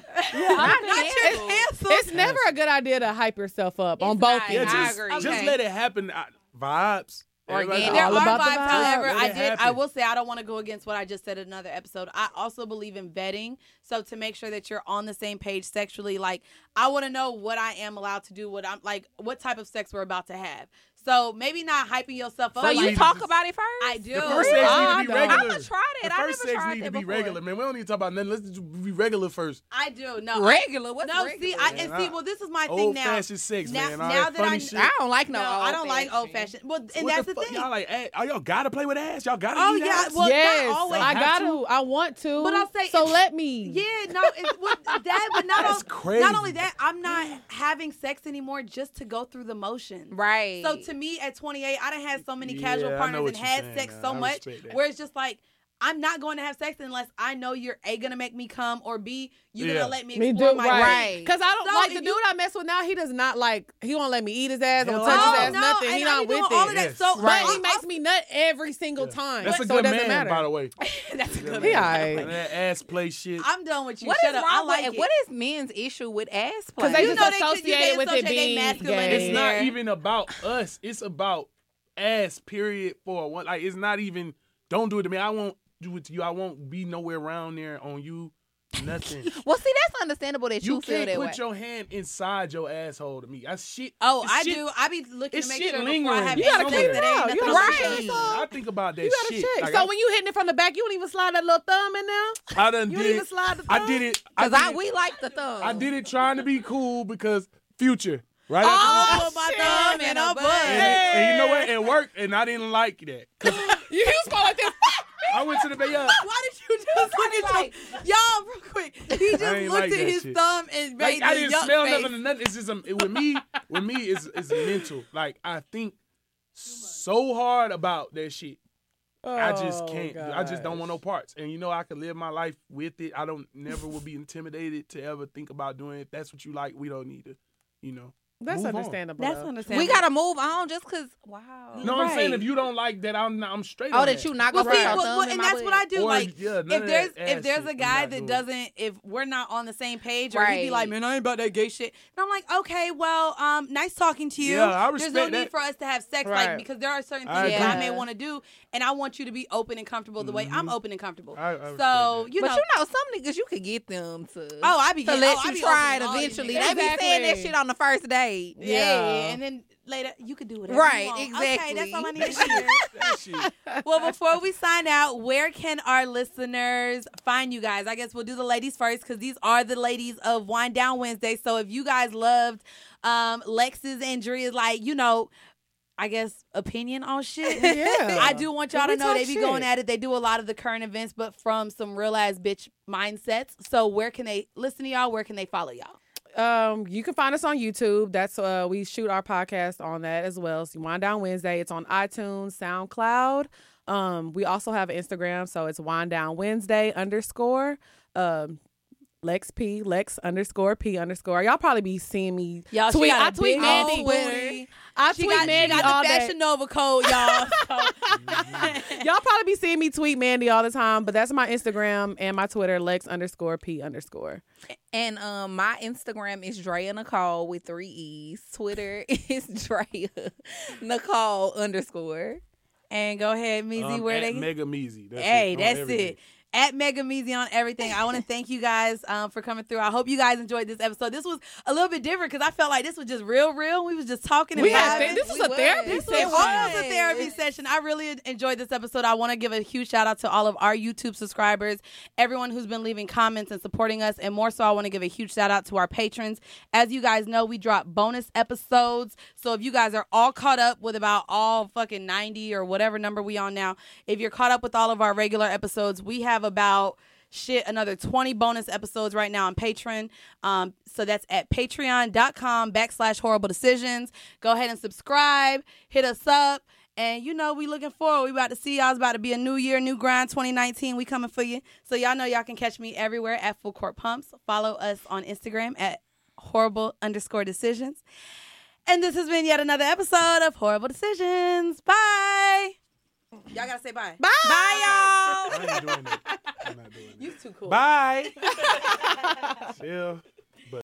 your canceled. it's never a good idea to hype yourself up on both not. ends. Yeah, I just, agree. just Okay. let it happen. I, vibes. Everybody- Organic. There All are about the vibes, vibe. however, Let I it did. I happen. will say I don't want to go against what I just said in another episode. I also believe in vetting, so to make sure that you're on the same page sexually, like I want to know what I am allowed to do, what I'm like, what type of sex we're about to have. So maybe not hyping yourself up. So you like, talk about it first? I do. The first Really? sex I need to be don't. regular. I'ma try that. The I first never sex tried need to that be before. regular, man. We don't need to talk about nothing. Let's just be regular first. I do. No, Regular? What's no. regular? See, I Man, and see. I- Well, this is my thing Old now. fashioned sex, now, man. All now that that funny I, shit. I don't like no, no, I don't like old old fashioned. Well, and What that's the the, fuck? thing. Y'all like, ass- oh, y'all gotta play with ass. Y'all gotta Oh eat yeah. ass. Well, yes, not always. I Have got to. to. I want to. But I'll say so. it's- Let me. Yeah, no, it's with that, but not That's on, crazy. not only that, I'm not having sex anymore just to go through the motion. Right. So to me, at twenty-eight, I done had so many casual Yeah, I know partners what and you're had saying sex now. so I much respect that. where it's just like, I'm not going to have sex unless I know you're A, gonna make me come, or B, you're Yeah. gonna let me Me explore do my right. Right. Because I don't So like if the dude you- I mess with now. He does not like. He won't let me eat his ass. Don't Hell touch no. his ass. no, nothing. and He I not be with doing it. all of that. Yes. So, Right. but He makes me nut every single time. That's a so it good doesn't man, matter. by the way. that's a good. He one. alright. And that ass play shit. I'm done with you. What Shut is up. wrong I like with it. it? What is men's issue with ass play? Because they You just know they- associate they it with it associate they being masculine. gay. It's not there. even about us. It's about ass. Period. For one, like it's not even. Don't do it to me. I won't do it to you. I won't be nowhere around there on you. nothing. Well, see, that's understandable that you, You feel can't that put way. your hand inside your asshole to me. I shit. Oh, it's I shit- do. I be looking It's to make shit sure before I lingering. have You gotta any clean sex it that ain't out. nothing You on gotta my check shit. it out. I think about that You gotta shit. check. Like, so I, when you hitting it from the back, you don't even slide that little thumb in there. I done You did don't even it. slide the thumb. I did it. I Because did I, it. we like the thumb. I did it trying to be cool because Future. Right Oh, after this- put my shit. thumb in a butt. and, and you know what? It worked, and I didn't like that. 'Cause You was going like this. I went to the bed. Yeah, Why did you just look at like- your, y'all real quick? He just ain't looked like at that his shit. thumb and made like I the didn't yuck smell face. nothing or nothing. It's just um, it, with me. With me, it's it's mental. Like I think so hard about that shit. I just Oh, can't. I just don't want no parts. And you know, I could live my life with it. I don't never will be intimidated to ever think about doing it. If that's what you like, we don't need to, you know. That's move on. understandable. That's though. understandable. We gotta move on just cause. Wow. No, I'm saying Right. if you don't like that, I'm I'm straight. Oh, on that you not Well, gonna see, put your well, thumb well, in and my that's what I butt. do. Or, like, yeah, none if of there's that if ass there's shit, a I'm guy not that doing. doesn't, if we're not on the same page, or he'd be Right. like, man, I ain't about that gay shit, and I'm like, okay, well, um, nice talking to you. Yeah, I There's respect no need that. for us to have sex, Right. like because there are certain I things that I agree. may want to do, and I want you to be open and comfortable the way I'm Mhm. open and comfortable. I- I respect so that. you But know, you know, some niggas you could get them to. oh, I be to getting- let oh, I you be try it open with all these eventually. niggas. They be saying that Exactly. shit on the first date. Yeah, Yeah. and then later you could do whatever. Right, you want. exactly. Okay, that's all I need to That hear. shit- that shit. Well, before we sign out, where can our listeners find you guys? I guess we'll do the ladies first because these are the ladies of Wind Down Wednesday. So if you guys loved um, Lex's and Drea's, like, you know, I guess opinion on shit. Yeah. I do want y'all We to know talk they be shit. going at it. They do a lot of the current events, but from some real ass bitch mindsets. So where can they listen to y'all? Where can they follow y'all? Um, you can find us on YouTube. That's uh, we shoot our podcast on that as well. So Wind Down Wednesday. It's on iTunes, SoundCloud. Um, we also have an Instagram, so it's Wind Down Wednesday underscore. Um, Lex P Lex underscore P underscore. Y'all probably be seeing me Y'all, she tweet. got a I tweet big Mandy. old booty. I She tweet got, she Mandy got all the day. Fashion Nova code, y'all. So- Y'all probably be seeing me tweet Mandy all the time, but that's my Instagram and my Twitter, Lex underscore P underscore. And um, my Instagram is Drea Nicole with three E's. Twitter is Drea Nicole underscore. And go ahead, Meezy, Um, where at they Mega Meezy. That's Hey, it, on that's everything. it. At Mega Meezy on everything. I want to thank you guys um, for coming through. I hope you guys enjoyed this episode. This was a little bit different because I felt like this was just real, real. We was just talking and We had vibing. th- this was We a therapy was. This was session. almost a therapy session. I really enjoyed this episode. I want to give a huge shout out to all of our YouTube subscribers, everyone who's been leaving comments and supporting us, and more so, I want to give a huge shout out to our patrons. As you guys know, we drop bonus episodes. So if you guys are all caught up with about all fucking ninety or whatever number we on now, if you're caught up with all of our regular episodes, we have about shit another twenty bonus episodes right now on Patreon. Um, so that's at patreon.com backslash horrible decisions. Go ahead and subscribe, hit us up. And you know, we looking forward. We about to see y'all. It's about to be a new year, new grind, twenty nineteen. We coming for you. So y'all know y'all can catch me everywhere at Full Court Pumps. Follow us on Instagram at horrible underscore decisions. And this has been yet another episode of Horrible Decisions. Bye. Y'all gotta say bye. Bye. Bye, y'all. I ain't doing that. I'm not doing that. You too cool. Bye. Chill.